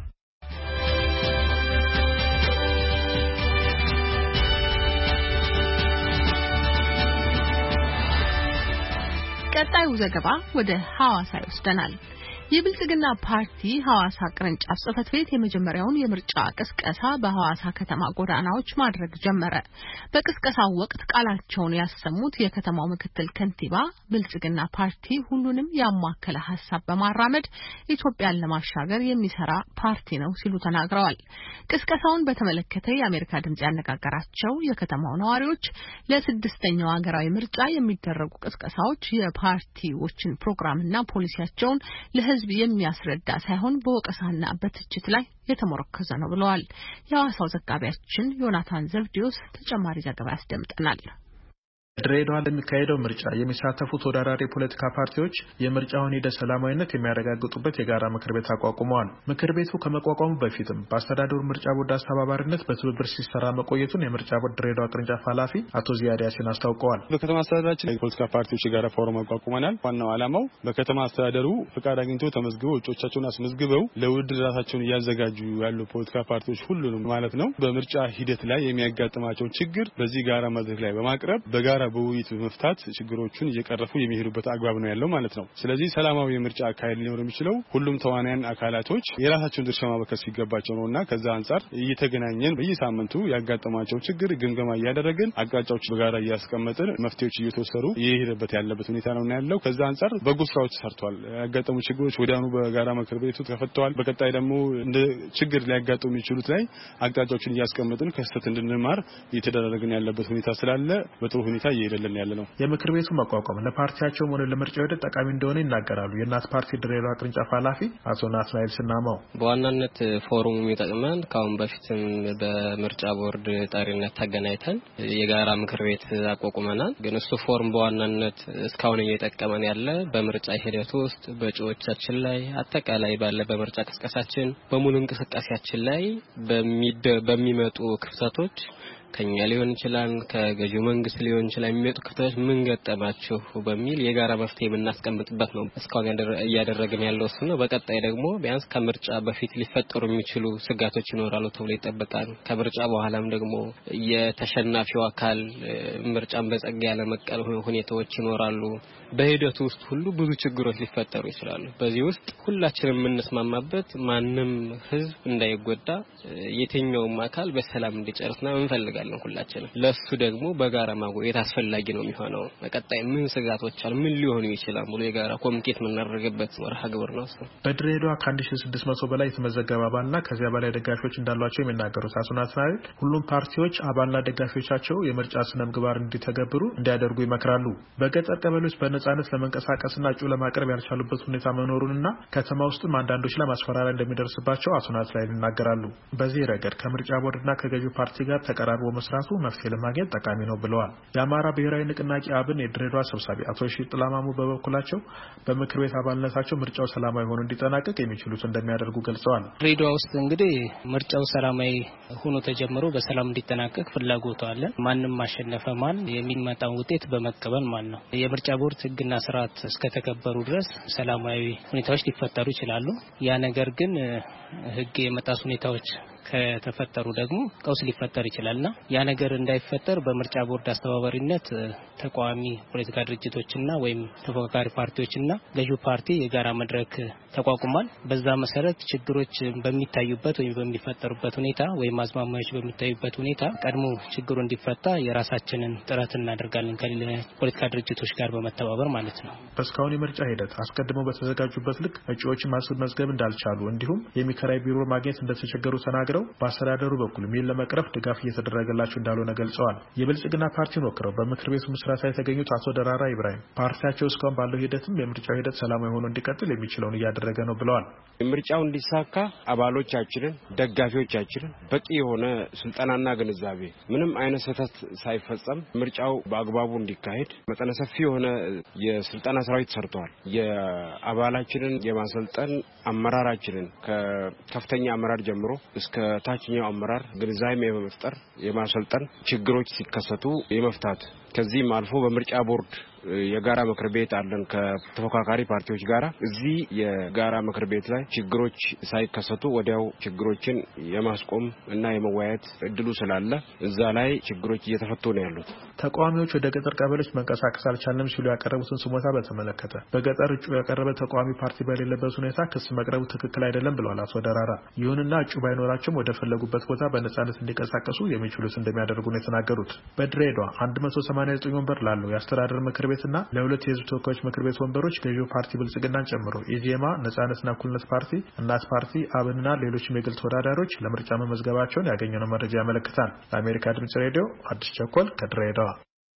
ቀጣዩ ዘገባ ወደ ሐዋሳ ይወስደናል። የብልጽግና ፓርቲ ሐዋሳ ቅርንጫፍ ጽሕፈት ቤት የመጀመሪያውን የምርጫ ቅስቀሳ በሐዋሳ ከተማ ጎዳናዎች ማድረግ ጀመረ። በቅስቀሳው ወቅት ቃላቸውን ያሰሙት የከተማው ምክትል ከንቲባ ብልጽግና ፓርቲ ሁሉንም ያማከለ ሐሳብ በማራመድ ኢትዮጵያን ለማሻገር የሚሰራ ፓርቲ ነው ሲሉ ተናግረዋል። ቅስቀሳውን በተመለከተ የአሜሪካ ድምጽ ያነጋገራቸው የከተማው ነዋሪዎች ለስድስተኛው ሀገራዊ ምርጫ የሚደረጉ ቅስቀሳዎች የፓርቲዎችን ፕሮግራምና ፖሊሲያቸውን ለህዝብ የሚያስረዳ ሳይሆን በወቀሳና በትችት ላይ የተመረኮዘ ነው ብለዋል። የሐዋሳው ዘጋቢያችን ዮናታን ዘብዲዮስ ተጨማሪ ዘገባ ያስደምጠናል።
ድሬዳዋ ለሚካሄደው ምርጫ የሚሳተፉ ተወዳዳሪ ፖለቲካ ፓርቲዎች የምርጫውን ሂደት ሰላማዊነት የሚያረጋግጡበት የጋራ ምክር ቤት አቋቁመዋል። ምክር ቤቱ ከመቋቋሙ በፊትም በአስተዳደሩ ምርጫ ቦርድ አስተባባሪነት በትብብር ሲሰራ መቆየቱን የምርጫ ቦርድ ድሬዳዋ ቅርንጫፍ ኃላፊ አቶ ዚያድ ያሲን አስታውቀዋል።
በከተማ አስተዳደራችን የፖለቲካ ፓርቲዎች የጋራ ፎረም አቋቁመናል። ዋናው ዓላማው በከተማ አስተዳደሩ ፍቃድ አግኝተው ተመዝግበው እጩዎቻቸውን አስመዝግበው ለውድድር ራሳቸውን እያዘጋጁ ያሉ ፖለቲካ ፓርቲዎች ሁሉንም ማለት ነው በምርጫ ሂደት ላይ የሚያጋጥማቸውን ችግር በዚህ ጋራ መድረክ ላይ በማቅረብ በጋራ በውይይት በመፍታት ችግሮቹን እየቀረፉ የሚሄዱበት አግባብ ነው ያለው ማለት ነው። ስለዚህ ሰላማዊ የምርጫ አካሄድ ሊኖር የሚችለው ሁሉም ተዋናያን አካላቶች የራሳቸውን ድርሻ ማበርከት ሲገባቸው ነውና ከዛ አንፃር እየተገናኘን በየሳምንቱ ያጋጠማቸው ችግር ግምገማ እያደረግን አቅጣጫዎች በጋራ እያስቀመጥን መፍትሄዎች እየተወሰዱ እየሄደበት ያለበት ሁኔታ ነው ያለው። ከዛ አንፃር በጎ ስራዎች ተሰርቷል። ያጋጠሙ ችግሮች ወዲያውኑ በጋራ ምክር ቤቱ ተፈተዋል። በቀጣይ ደግሞ እንደ ችግር ሊያጋጥሙ የሚችሉት ላይ አቅጣጫዎችን እያስቀመጥን ከስተት እንድንማር እየተደረገን ያለበት ሁኔታ ስላለ በጥሩ ሁኔታ እየሄደልን ያለ ነው።
የምክር ቤቱ መቋቋም ለፓርቲያቸው ሆነ ለምርጫው ሂደት ጠቃሚ እንደሆነ ይናገራሉ የእናት ፓርቲ ድሬዳዋ ቅርንጫፍ ኃላፊ አቶ ናትናኤል ስናማው።
በዋናነት ፎረሙ የሚጠቅመን ካሁን በፊትም በምርጫ ቦርድ ጠሪነት ተገናኝተን የጋራ ምክር ቤት አቋቁመናል። ግን እሱ ፎርም በዋናነት እስካሁን እየጠቀመን ያለ በምርጫ ሂደት ውስጥ በጮቻችን ላይ አጠቃላይ ባለ በምርጫ ቅስቀሳችን በሙሉ እንቅስቃሴያችን ላይ በሚመጡ ክፍተቶች ከኛ ሊሆን ይችላል ከገዢው መንግስት ሊሆን ይችላል የሚመጡ ክፍተቶች ምን ገጠማችሁ በሚል የጋራ መፍትሄ የምናስቀምጥበት ነው። እስካሁን እያደረግን ያለው እሱ ነው። በቀጣይ ደግሞ ቢያንስ ከምርጫ በፊት ሊፈጠሩ የሚችሉ ስጋቶች ይኖራሉ ተብሎ ይጠበቃል። ከምርጫ በኋላም ደግሞ የተሸናፊው አካል ምርጫን በጸጋ ያለ መቀበል ሁኔታዎች ይኖራሉ። በሂደቱ ውስጥ ሁሉ ብዙ ችግሮች ሊፈጠሩ ይችላሉ። በዚህ ውስጥ ሁላችንም የምንስማማበት ማንም ህዝብ እንዳይጎዳ የትኛውም አካል በሰላም እንዲጨርስና እንፈልጋለን ሁላችንም። ለሱ ደግሞ በጋራ ማጎየት አስፈላጊ ነው የሚሆነው። በቀጣይ ምን ስጋቶች አሉ ምን ሊሆኑ ይችላል ብሎ የጋራ ኮሚቴት የምናደርግበት መርሃ ግብር ነው።
በድሬዳዋ ከአንድ ሺህ ስድስት መቶ በላይ የተመዘገበ አባልና ከዚያ በላይ ደጋፊዎች እንዳሏቸው የሚናገሩት አቶ ናትናኤል ሁሉም ፓርቲዎች አባልና ደጋፊዎቻቸው የምርጫ ስነ ምግባር እንዲተገብሩ እንዲያደርጉ ይመክራሉ። በገጠር ቀበሌዎች በነጻነት ለመንቀሳቀስና እጩ ለማቅረብ ያልቻሉበት ሁኔታ መኖሩንና ከተማ ውስጥም አንዳንዶች ላይ ማስፈራሪያ እንደሚደርስባቸው አቶ ናትናኤል ይናገራሉ። በዚህ ረገድ ከምርጫ ቦርድና ከገዢው ፓርቲ ጋር ተቀራርቦ መስራቱ መፍትሄ ለማግኘት ጠቃሚ ነው ብለዋል። የአማራ ብሔራዊ ንቅናቄ አብን የድሬዳዋ ሰብሳቢ አቶ ሺጥላማሙ በበኩላቸው በምክር ቤት አባልነታቸው ምርጫው ሰላማዊ ሆኖ እንዲጠናቀቅ የሚችሉት እንደሚያደርጉ ገልጸዋል።
ድሬዳዋ ውስጥ እንግዲህ ምርጫው ሰላማዊ ሆኖ ተጀምሮ በሰላም እንዲጠናቀቅ ፍላጎቱ አለ። ማንም ማሸነፈ ማን የሚመጣው ውጤት በመቀበል ማን ነው የምርጫ ቦርድ ህግና ስርዓት እስከተከበሩ ድረስ ሰላማዊ ሁኔታዎች ሊፈጠሩ ይችላሉ። ያ ነገር ግን ህግ የመጣስ ሁኔታዎች ከተፈጠሩ ደግሞ ቀውስ ሊፈጠር ይችላልና ያ ነገር እንዳይፈጠር በምርጫ ቦርድ አስተባባሪነት ተቋሚ ፖለቲካ ድርጅቶችና ወይም ተፎካካሪ ፓርቲዎችና ገዢው ፓርቲ የጋራ መድረክ ተቋቁሟል። በዛ መሰረት ችግሮች በሚታዩበት ወይም በሚፈጠሩበት ሁኔታ ወይም አዝማማዮች በሚታዩበት ሁኔታ ቀድሞ ችግሩ እንዲፈታ የራሳችንን ጥረት እናደርጋለን ከሌላ ፖለቲካ ድርጅቶች ጋር በመተባበር ማለት ነው።
በስካውን የምርጫ ሂደት አስቀድመው በተዘጋጁበት ልክ እጩዎችን ማስመዝገብ እንዳልቻሉ እንዲሁም የሚከራይ ቢሮ ማግኘት እንደተቸገሩ ተናግረው በአስተዳደሩ በኩል ሚል ለመቅረፍ ድጋፍ እየተደረገላቸው እንዳልሆነ ገልጸዋል። የብልጽግና ፓርቲን ወክረው በምክር ቤቱ ምስረታ የተገኙት አቶ ደራራ ኢብራሂም ፓርቲያቸው እስካሁን ባለው ሂደትም የምርጫው ሂደት ሰላማዊ ሆኖ እንዲቀጥል የሚችለውን እያደረገ ነው ብለዋል።
ምርጫው እንዲሳካ አባሎቻችንን ደጋፊዎቻችንን በቂ የሆነ ስልጠናና ግንዛቤ ምንም አይነት ስህተት ሳይፈጸም ምርጫው በአግባቡ እንዲካሄድ መጠነ ሰፊ የሆነ የስልጠና ስራዎች ተሰርተዋል። የአባላችንን የማሰልጠን አመራራችንን ከከፍተኛ አመራር ጀምሮ እስከ ታችኛው አመራር ግንዛቤ የመፍጠር የማሰልጠን ችግሮች ሲከሰቱ የመፍታት ከዚህም አልፎ በምርጫ ቦርድ የጋራ ምክር ቤት አለን ከተፎካካሪ ፓርቲዎች ጋራ እዚህ የጋራ ምክር ቤት ላይ ችግሮች ሳይከሰቱ ወዲያው ችግሮችን የማስቆም እና የመወያየት እድሉ ስላለ እዛ ላይ ችግሮች እየተፈቱ ነው ያሉት።
ተቃዋሚዎች ወደ ገጠር ቀበሌዎች መንቀሳቀስ አልቻለም ሲሉ ያቀረቡትን ስሞታ በተመለከተ በገጠር እጩ ያቀረበ ተቃዋሚ ፓርቲ በሌለበት ሁኔታ ክስ መቅረቡ ትክክል አይደለም ብለዋል አቶ ደራራ። ይሁንና እጩ ባይኖራቸውም ወደ ፈለጉበት ቦታ በነጻነት እንዲንቀሳቀሱ የሚችሉት እንደሚያደርጉ ነው የተናገሩት። በድሬዳዋ አንድ መቶ ሰማንያ ዘጠኝ ወንበር ላለው የአስተዳደር ምክር ቤትና ለሁለት የህዝብ ተወካዮች ምክር ቤት ወንበሮች ገዢው ፓርቲ ብልጽግናን ጨምሮ ኢዜማ፣ ነጻነትና እኩልነት ፓርቲ፣ እናት ፓርቲ፣ አብንና ሌሎችም የግል ተወዳዳሪዎች ለምርጫ መመዝገባቸውን ያገኘነው መረጃ ያመለክታል። ለአሜሪካ ድምጽ ሬዲዮ አዲስ ቸኮል ከድሬዳዋ።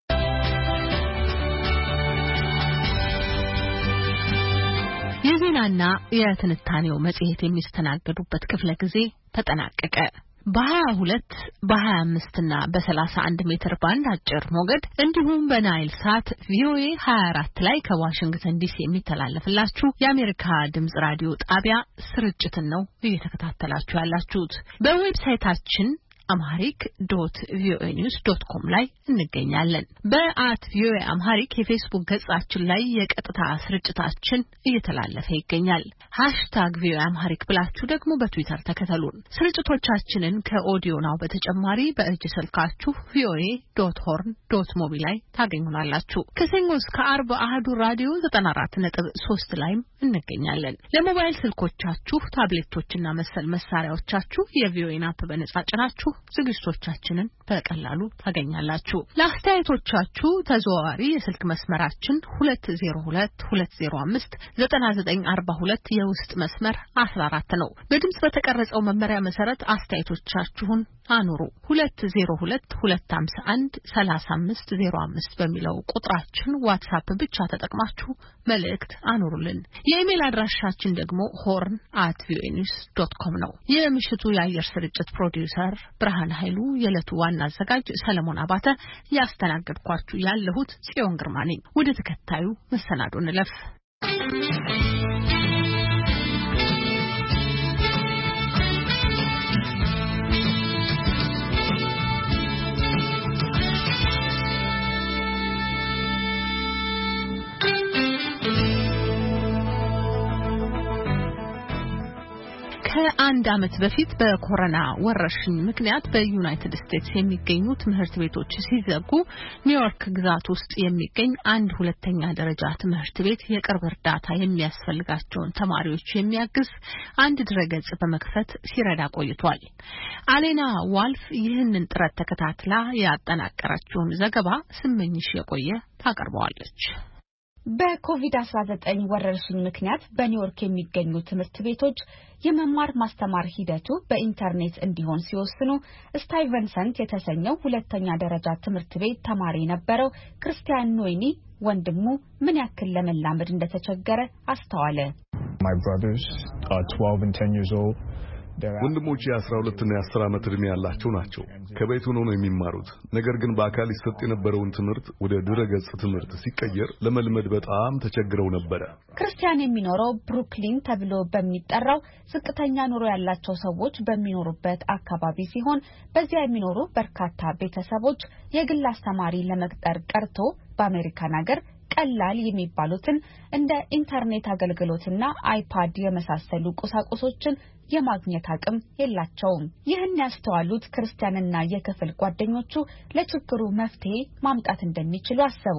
የዜናና የትንታኔው መጽሔት የሚስተናገዱበት ክፍለ ጊዜ ተጠናቀቀ። በሀያ ሁለት በሀያ አምስት እና በሰላሳ አንድ ሜትር ባንድ አጭር ሞገድ እንዲሁም በናይል ሳት ቪኦኤ ሀያ አራት ላይ ከዋሽንግተን ዲሲ የሚተላለፍላችሁ የአሜሪካ ድምጽ ራዲዮ ጣቢያ ስርጭትን ነው እየተከታተላችሁ ያላችሁት። በዌብሳይታችን አምሃሪክ ዶት ቪኦኤ ኒውስ ዶት ኮም ላይ እንገኛለን። በአት ቪኦኤ አምሃሪክ የፌስቡክ ገጻችን ላይ የቀጥታ ስርጭታችን እየተላለፈ ይገኛል። ሃሽታግ ቪኦኤ አምሃሪክ ብላችሁ ደግሞ በትዊተር ተከተሉን። ስርጭቶቻችንን ከኦዲዮ ናው በተጨማሪ በእጅ ስልካችሁ ቪኦኤ ዶት ሆርን ዶት ሞቢ ላይ ታገኙናላችሁ። ከሰኞ እስከ ዓርብ አህዱ ራዲዮ ዘጠና አራት ነጥብ ሶስት ላይም እንገኛለን። ለሞባይል ስልኮቻችሁ ታብሌቶችና መሰል መሳሪያዎቻችሁ የቪኦኤን አፕ በነጻ ጭናችሁ ዝግጅቶቻችንን በቀላሉ ታገኛላችሁ። ለአስተያየቶቻችሁ ተዘዋዋሪ የስልክ መስመራችን ሁለት ዜሮ ሁለት ሁለት ዜሮ አምስት ዘጠና ዘጠኝ አርባ ሁለት የውስጥ መስመር አስራ አራት ነው። በድምጽ በተቀረጸው መመሪያ መሰረት አስተያየቶቻችሁን አኑሩ። ሁለት ዜሮ ሁለት ሁለት አምሳ አንድ ሰላሳ አምስት ዜሮ አምስት በሚለው ቁጥራችን ዋትስአፕ ብቻ ተጠቅማችሁ መልእክት አኑሩልን። የኢሜል አድራሻችን ደግሞ ሆርን አት ቪኦኤ ኒውስ ዶት ኮም ነው። የምሽቱ የአየር ስርጭት ፕሮዲዩሰር ብርሃን ኃይሉ፣ የዕለቱ ዋና አዘጋጅ ሰለሞን አባተ፣ ያስተናገድኳችሁ ያለሁት ጽዮን ግርማ ነኝ። ወደ ተከታዩ መሰናዶ እንለፍ። ከአንድ ዓመት በፊት በኮሮና ወረርሽኝ ምክንያት በዩናይትድ ስቴትስ የሚገኙ ትምህርት ቤቶች ሲዘጉ ኒውዮርክ ግዛት ውስጥ የሚገኝ አንድ ሁለተኛ ደረጃ ትምህርት ቤት የቅርብ እርዳታ የሚያስፈልጋቸውን ተማሪዎች የሚያግዝ አንድ ድረገጽ በመክፈት ሲረዳ ቆይቷል። አሌና ዋልፍ ይህንን ጥረት ተከታትላ ያጠናቀረችውን ዘገባ ስመኝሽ የቆየ ታቀርበዋለች።
በኮቪድ አስራ ዘጠኝ ወረርሽኝ ምክንያት በኒውዮርክ የሚገኙ ትምህርት ቤቶች የመማር ማስተማር ሂደቱ በኢንተርኔት እንዲሆን ሲወስኑ ስታይቨንሰንት የተሰኘው ሁለተኛ ደረጃ ትምህርት ቤት ተማሪ የነበረው ክርስቲያን ኖይኒ ወንድሙ ምን ያክል ለመላመድ እንደተቸገረ አስተዋለ።
My brothers are twelve and ten years old.
ወንድሞቼ የአስራ ሁለት እና የአስር ዓመት ዕድሜ ያላቸው ናቸው። ከቤት ሆነው ነው የሚማሩት። ነገር ግን በአካል ይሰጥ የነበረውን ትምህርት ወደ ድረገጽ ትምህርት ሲቀየር ለመልመድ በጣም ተቸግረው ነበር።
ክርስቲያን የሚኖረው ብሩክሊን ተብሎ በሚጠራው ዝቅተኛ ኑሮ ያላቸው ሰዎች በሚኖሩበት አካባቢ ሲሆን በዚያ የሚኖሩ በርካታ ቤተሰቦች የግል አስተማሪ ለመቅጠር ቀርቶ በአሜሪካን ሀገር ቀላል የሚባሉትን እንደ ኢንተርኔት አገልግሎትና አይፓድ የመሳሰሉ ቁሳቁሶችን የማግኘት አቅም የላቸውም። ይህን ያስተዋሉት ክርስቲያንና የክፍል ጓደኞቹ ለችግሩ መፍትሄ ማምጣት እንደሚችሉ አሰቡ።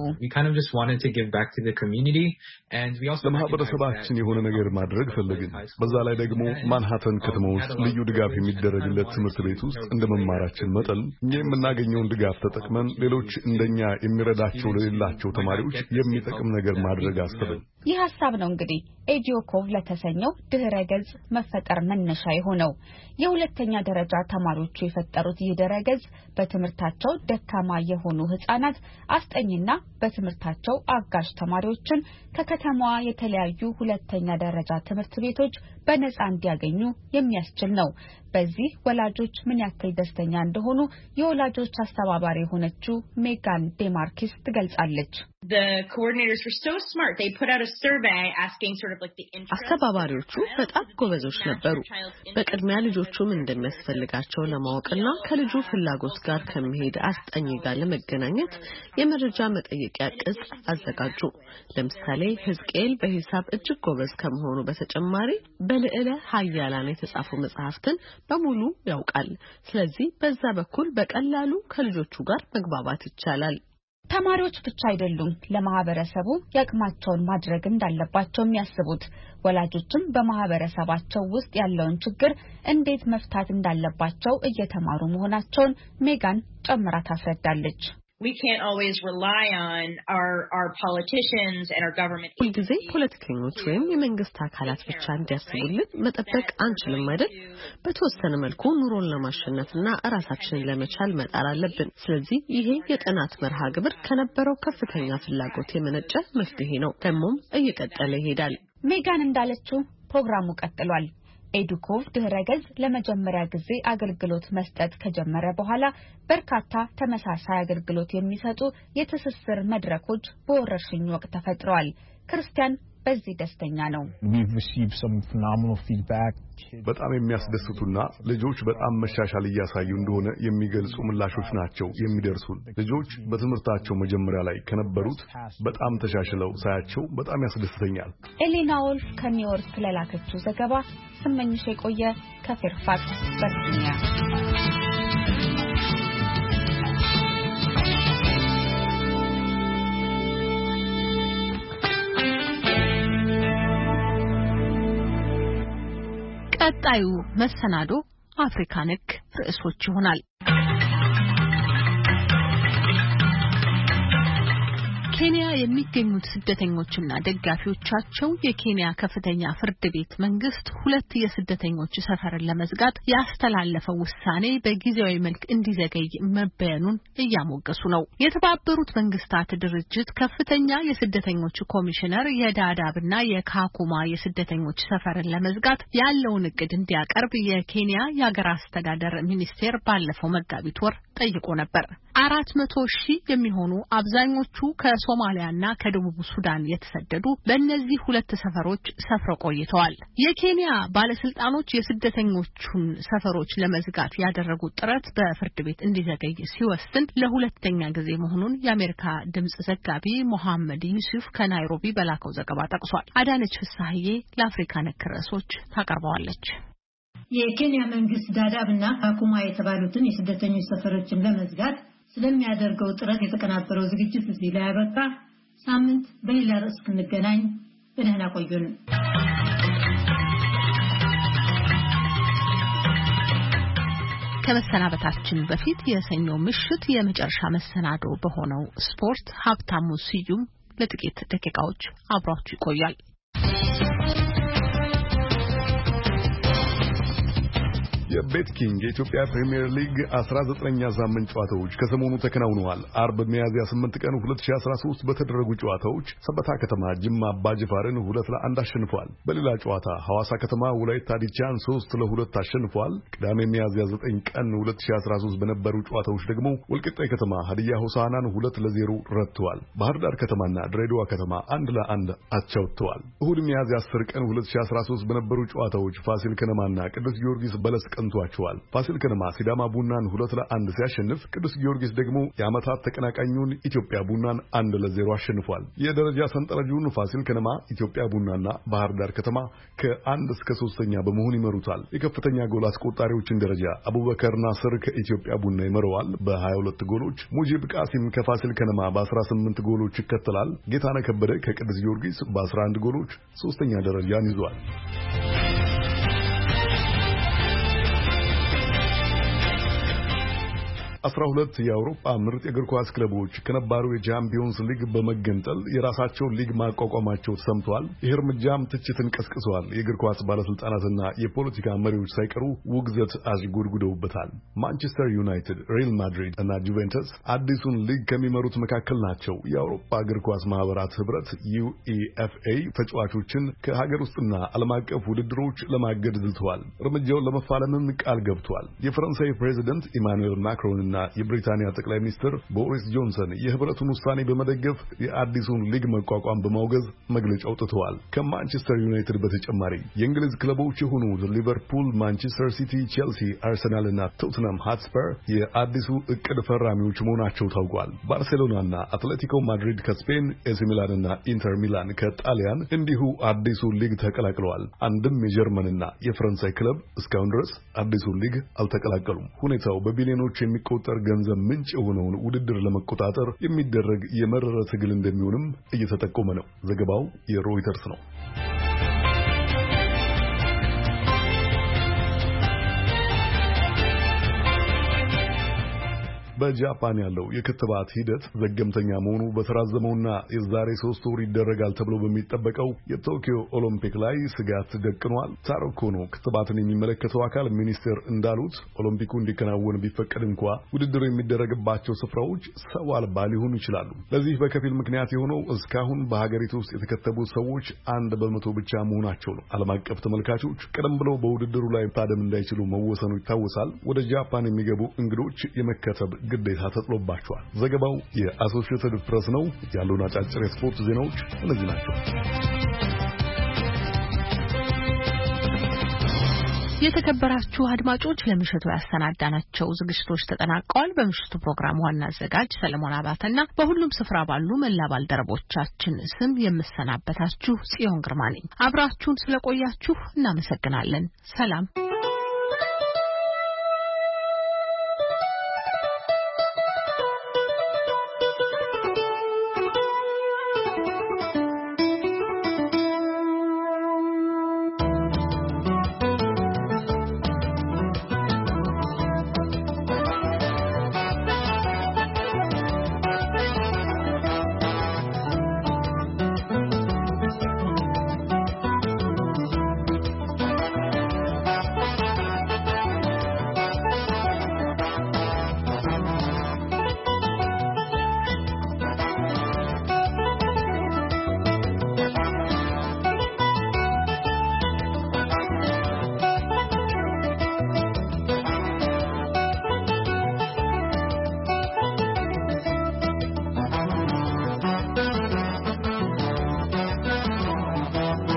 ለማህበረሰባችን የሆነ ነገር ማድረግ ፈለግን። በዛ ላይ ደግሞ ማንሃተን ከተማ ውስጥ ልዩ ድጋፍ የሚደረግለት ትምህርት ቤት ውስጥ እንደመማራችን መጠን እኛ የምናገኘውን ድጋፍ ተጠቅመን ሌሎች እንደኛ የሚረዳቸው ለሌላቸው ተማሪዎች የሚጠቅም ነገር ማድረግ አስበን።
ይህ ሐሳብ ነው እንግዲህ ኤዲዮኮቭ ለተሰኘው ድህረ ገጽ መፈጠር መነሻ የሆነው። የሁለተኛ ደረጃ ተማሪዎቹ የፈጠሩት ይህ ድህረ ገጽ በትምህርታቸው ደካማ የሆኑ ህጻናት አስጠኝና በትምህርታቸው አጋዥ ተማሪዎችን ከከተማዋ የተለያዩ ሁለተኛ ደረጃ ትምህርት ቤቶች በነጻ እንዲያገኙ የሚያስችል ነው። በዚህ ወላጆች ምን ያክል ደስተኛ እንደሆኑ የወላጆች አስተባባሪ የሆነችው ሜጋን ዴማርኪስ ትገልጻለች።
አስተባባሪዎቹ በጣም ጎበዞች ነበሩ። በቅድሚያ ልጆቹ ምን እንደሚያስፈልጋቸው ለማወቅና ከልጁ ፍላጎት ጋር ከሚሄድ አስጠኝ ጋር ለመገናኘት የመረጃ መጠየቂያ ቅጽ አዘጋጁ። ለምሳሌ ሕዝቅኤል በሂሳብ እጅግ ጎበዝ ከመሆኑ በተጨማሪ በልዕለ ኃያላን የተጻፉ መጽሐፍትን በሙሉ ያውቃል። ስለዚህ በዛ በኩል በቀላሉ ከልጆቹ ጋር መግባባት ይቻላል።
ተማሪዎች ብቻ አይደሉም ለማህበረሰቡ ያቅማቸውን ማድረግ እንዳለባቸው የሚያስቡት። ወላጆችም በማህበረሰባቸው ውስጥ ያለውን ችግር እንዴት መፍታት እንዳለባቸው እየተማሩ መሆናቸውን ሜጋን ጨምራ ታስረዳለች።
We can't always rely on our our politicians and our government.
ሁልጊዜ ፖለቲከኞች ወይም የመንግስት አካላት ብቻ እንዲያስቡልን መጠበቅ አንችልም አይደል? በተወሰነ መልኩ ኑሮን ለማሸነፍና ራሳችንን ለመቻል መጣር አለብን። ስለዚህ ይሄ የጥናት መርሃ ግብር ከነበረው ከፍተኛ ፍላጎት የመነጨ መፍትሄ ነው። ደግሞም እየቀጠለ ይሄዳል።
ሜጋን እንዳለችው ፕሮግራሙ ቀጥሏል። ኤዱኮቭ ድህረገጽ ለመጀመሪያ ጊዜ አገልግሎት መስጠት ከጀመረ በኋላ በርካታ ተመሳሳይ አገልግሎት የሚሰጡ የትስስር መድረኮች በወረርሽኝ ወቅት ተፈጥረዋል። ክርስቲያን በዚህ ደስተኛ ነው።
በጣም የሚያስደስቱና ልጆች በጣም መሻሻል እያሳዩ እንደሆነ የሚገልጹ ምላሾች ናቸው የሚደርሱን። ልጆች በትምህርታቸው መጀመሪያ ላይ ከነበሩት በጣም ተሻሽለው ሳያቸው በጣም ያስደስተኛል።
ኤሊና ወልፍ ከኒውዮርክ ለላከችው ዘገባ ስመኝሽ የቆየ ከፌርፋክስ ቨርጂኒያ።
ቀጣዩ መሰናዶ አፍሪካ ነክ ርዕሶች ይሆናል። ኬንያ የሚገኙት ስደተኞችና ደጋፊዎቻቸው የኬንያ ከፍተኛ ፍርድ ቤት መንግስት ሁለት የስደተኞች ሰፈርን ለመዝጋት ያስተላለፈው ውሳኔ በጊዜያዊ መልክ እንዲዘገይ መበየኑን እያሞገሱ ነው። የተባበሩት መንግስታት ድርጅት ከፍተኛ የስደተኞች ኮሚሽነር የዳዳብና የካኩማ የስደተኞች ሰፈርን ለመዝጋት ያለውን እቅድ እንዲያቀርብ የኬንያ የሀገር አስተዳደር ሚኒስቴር ባለፈው መጋቢት ወር ጠይቆ ነበር። አራት መቶ ሺህ የሚሆኑ አብዛኞቹ ከሶማሊያና ከደቡብ ሱዳን የተሰደዱ በእነዚህ ሁለት ሰፈሮች ሰፍረው ቆይተዋል። የኬንያ ባለስልጣኖች የስደተኞቹን ሰፈሮች ለመዝጋት ያደረጉት ጥረት በፍርድ ቤት እንዲዘገይ ሲወስን ለሁለተኛ ጊዜ መሆኑን የአሜሪካ ድምጽ ዘጋቢ መሐመድ ዩሱፍ ከናይሮቢ በላከው ዘገባ ጠቅሷል። አዳነች ፍሳሐዬ ለአፍሪካ ነክ ርዕሶች ታቀርበዋለች።
የኬንያ መንግስት ዳዳብና ካኩማ የተባሉትን የስደተኞች ሰፈሮችን ለመዝጋት ስለሚያደርገው ጥረት የተቀናበረው ዝግጅት እዚህ ላይ ያበቃ። ሳምንት በሌላ ርዕስ እንገናኝ። በደህና ቆዩን።
ከመሰናበታችን በፊት የሰኞ ምሽት የመጨረሻ መሰናዶ በሆነው ስፖርት ሀብታሙ ስዩም ለጥቂት ደቂቃዎች አብሯችሁ ይቆያል።
የቤት ኪንግ የኢትዮጵያ ፕሪሚየር ሊግ አስራ ዘጠነኛ ሳምንት ጨዋታዎች ከሰሞኑ ተከናውነዋል። አርብ ሚያዝያ ስምንት ቀን ሁለት ሺህ አስራ ሶስት በተደረጉ ጨዋታዎች ሰበታ ከተማ ጅማ አባጅፋርን ሁለት ለአንድ አሸንፏል። በሌላ ጨዋታ ሐዋሳ ከተማ ወላይታ ዲቻን ሶስት ለሁለት አሸንፏል። ቅዳሜ ሚያዝያ ዘጠኝ ቀን ሁለት ሺህ አስራ ሶስት በነበሩ ጨዋታዎች ደግሞ ወልቂጤ ከተማ ሀዲያ ሆሳዕናን ሁለት ለዜሮ ረትተዋል። ባህር ዳር ከተማና ድሬዳዋ ከተማ አንድ ለአንድ አቻ ወጥተዋል። እሁድ ሚያዝያ አስር ቀን ሁለት ሺህ አስራ ሶስት በነበሩ ጨዋታዎች ፋሲል ከነማና ቅዱስ ጊዮርጊስ በለስ ቀንቷቸዋል። ፋሲል ከነማ ሲዳማ ቡናን ሁለት ለአንድ ሲያሸንፍ ቅዱስ ጊዮርጊስ ደግሞ የዓመታት ተቀናቃኙን ኢትዮጵያ ቡናን አንድ ለዜሮ አሸንፏል። የደረጃ ሰንጠረዡን ፋሲል ከነማ፣ ኢትዮጵያ ቡናና ባህር ዳር ከተማ ከአንድ እስከ ሶስተኛ በመሆን ይመሩታል። የከፍተኛ ጎል አስቆጣሪዎችን ደረጃ አቡበከር ናስር ከኢትዮጵያ ቡና ይመራዋል በሀያ ሁለት ጎሎች። ሙጂብ ቃሲም ከፋሲል ከነማ በአስራ ስምንት ጎሎች ይከተላል። ጌታነህ ከበደ ከቅዱስ ጊዮርጊስ በአስራ አንድ ጎሎች ሶስተኛ ደረጃን ይዟል። አስራ ሁለት የአውሮፓ ምርጥ የእግር ኳስ ክለቦች ከነባሩ የቻምፒዮንስ ሊግ በመገንጠል የራሳቸውን ሊግ ማቋቋማቸው ተሰምቷል። ይህ እርምጃም ትችትን ቀስቅሷል። የእግር ኳስ ባለስልጣናትና የፖለቲካ መሪዎች ሳይቀሩ ውግዘት አሽጎድጉደውበታል። ማንቸስተር ዩናይትድ፣ ሪያል ማድሪድ እና ጁቬንተስ አዲሱን ሊግ ከሚመሩት መካከል ናቸው። የአውሮፓ እግር ኳስ ማህበራት ህብረት ዩኢኤፍኤ ተጫዋቾችን ከሀገር ውስጥና ዓለም አቀፍ ውድድሮች ለማገድ ዝልተዋል። እርምጃውን ለመፋለምም ቃል ገብቷል። የፈረንሳይ ፕሬዚደንት ኢማኑኤል ማክሮን እና የብሪታንያ ጠቅላይ ሚኒስትር ቦሪስ ጆንሰን የህብረቱን ውሳኔ በመደገፍ የአዲሱን ሊግ መቋቋም በማውገዝ መግለጫ አውጥተዋል። ከማንቸስተር ዩናይትድ በተጨማሪ የእንግሊዝ ክለቦች የሆኑት ሊቨርፑል፣ ማንቸስተር ሲቲ፣ ቼልሲ፣ አርሰናል እና ቶትናም ሃትስፐር የአዲሱ እቅድ ፈራሚዎች መሆናቸው ታውቋል። ባርሴሎናና አትሌቲኮ ማድሪድ ከስፔን፣ ኤሲ ሚላን እና ኢንተር ሚላን ከጣሊያን እንዲሁ አዲሱ ሊግ ተቀላቅለዋል። አንድም የጀርመንና የፈረንሳይ ክለብ እስካሁን ድረስ አዲሱን ሊግ አልተቀላቀሉም። ሁኔታው በቢሊዮኖች የሚቆ ጠር ገንዘብ ምንጭ የሆነውን ውድድር ለመቆጣጠር የሚደረግ የመረረ ትግል እንደሚሆንም እየተጠቆመ ነው። ዘገባው የሮይተርስ ነው። በጃፓን ያለው የክትባት ሂደት ዘገምተኛ መሆኑ በተራዘመውና የዛሬ ሶስት ወር ይደረጋል ተብሎ በሚጠበቀው የቶኪዮ ኦሎምፒክ ላይ ስጋት ደቅኗል። ታሮ ኮኖ ክትባትን የሚመለከተው አካል ሚኒስቴር እንዳሉት ኦሎምፒኩ እንዲከናወን ቢፈቀድ እንኳ ውድድሩ የሚደረግባቸው ስፍራዎች ሰው አልባ ሊሆኑ ይችላሉ። ለዚህ በከፊል ምክንያት የሆነው እስካሁን በሀገሪቱ ውስጥ የተከተቡ ሰዎች አንድ በመቶ ብቻ መሆናቸው ነው። ዓለም አቀፍ ተመልካቾች ቀደም ብለው በውድድሩ ላይ መታደም እንዳይችሉ መወሰኑ ይታወሳል። ወደ ጃፓን የሚገቡ እንግዶች የመከተብ ግዴታ ተጥሎባቸዋል። ዘገባው የአሶሺየትድ ፕሬስ ነው። ያሉን አጫጭር የስፖርት ዜናዎች እነዚህ ናቸው።
የተከበራችሁ አድማጮች ለምሽቱ ያሰናዳናቸው ዝግጅቶች ተጠናቀዋል። በምሽቱ ፕሮግራም ዋና አዘጋጅ ሰለሞን አባተና በሁሉም ስፍራ ባሉ መላ ባልደረቦቻችን ስም የምሰናበታችሁ ጽዮን ግርማ ነኝ። አብራችሁን ስለቆያችሁ እናመሰግናለን። ሰላም።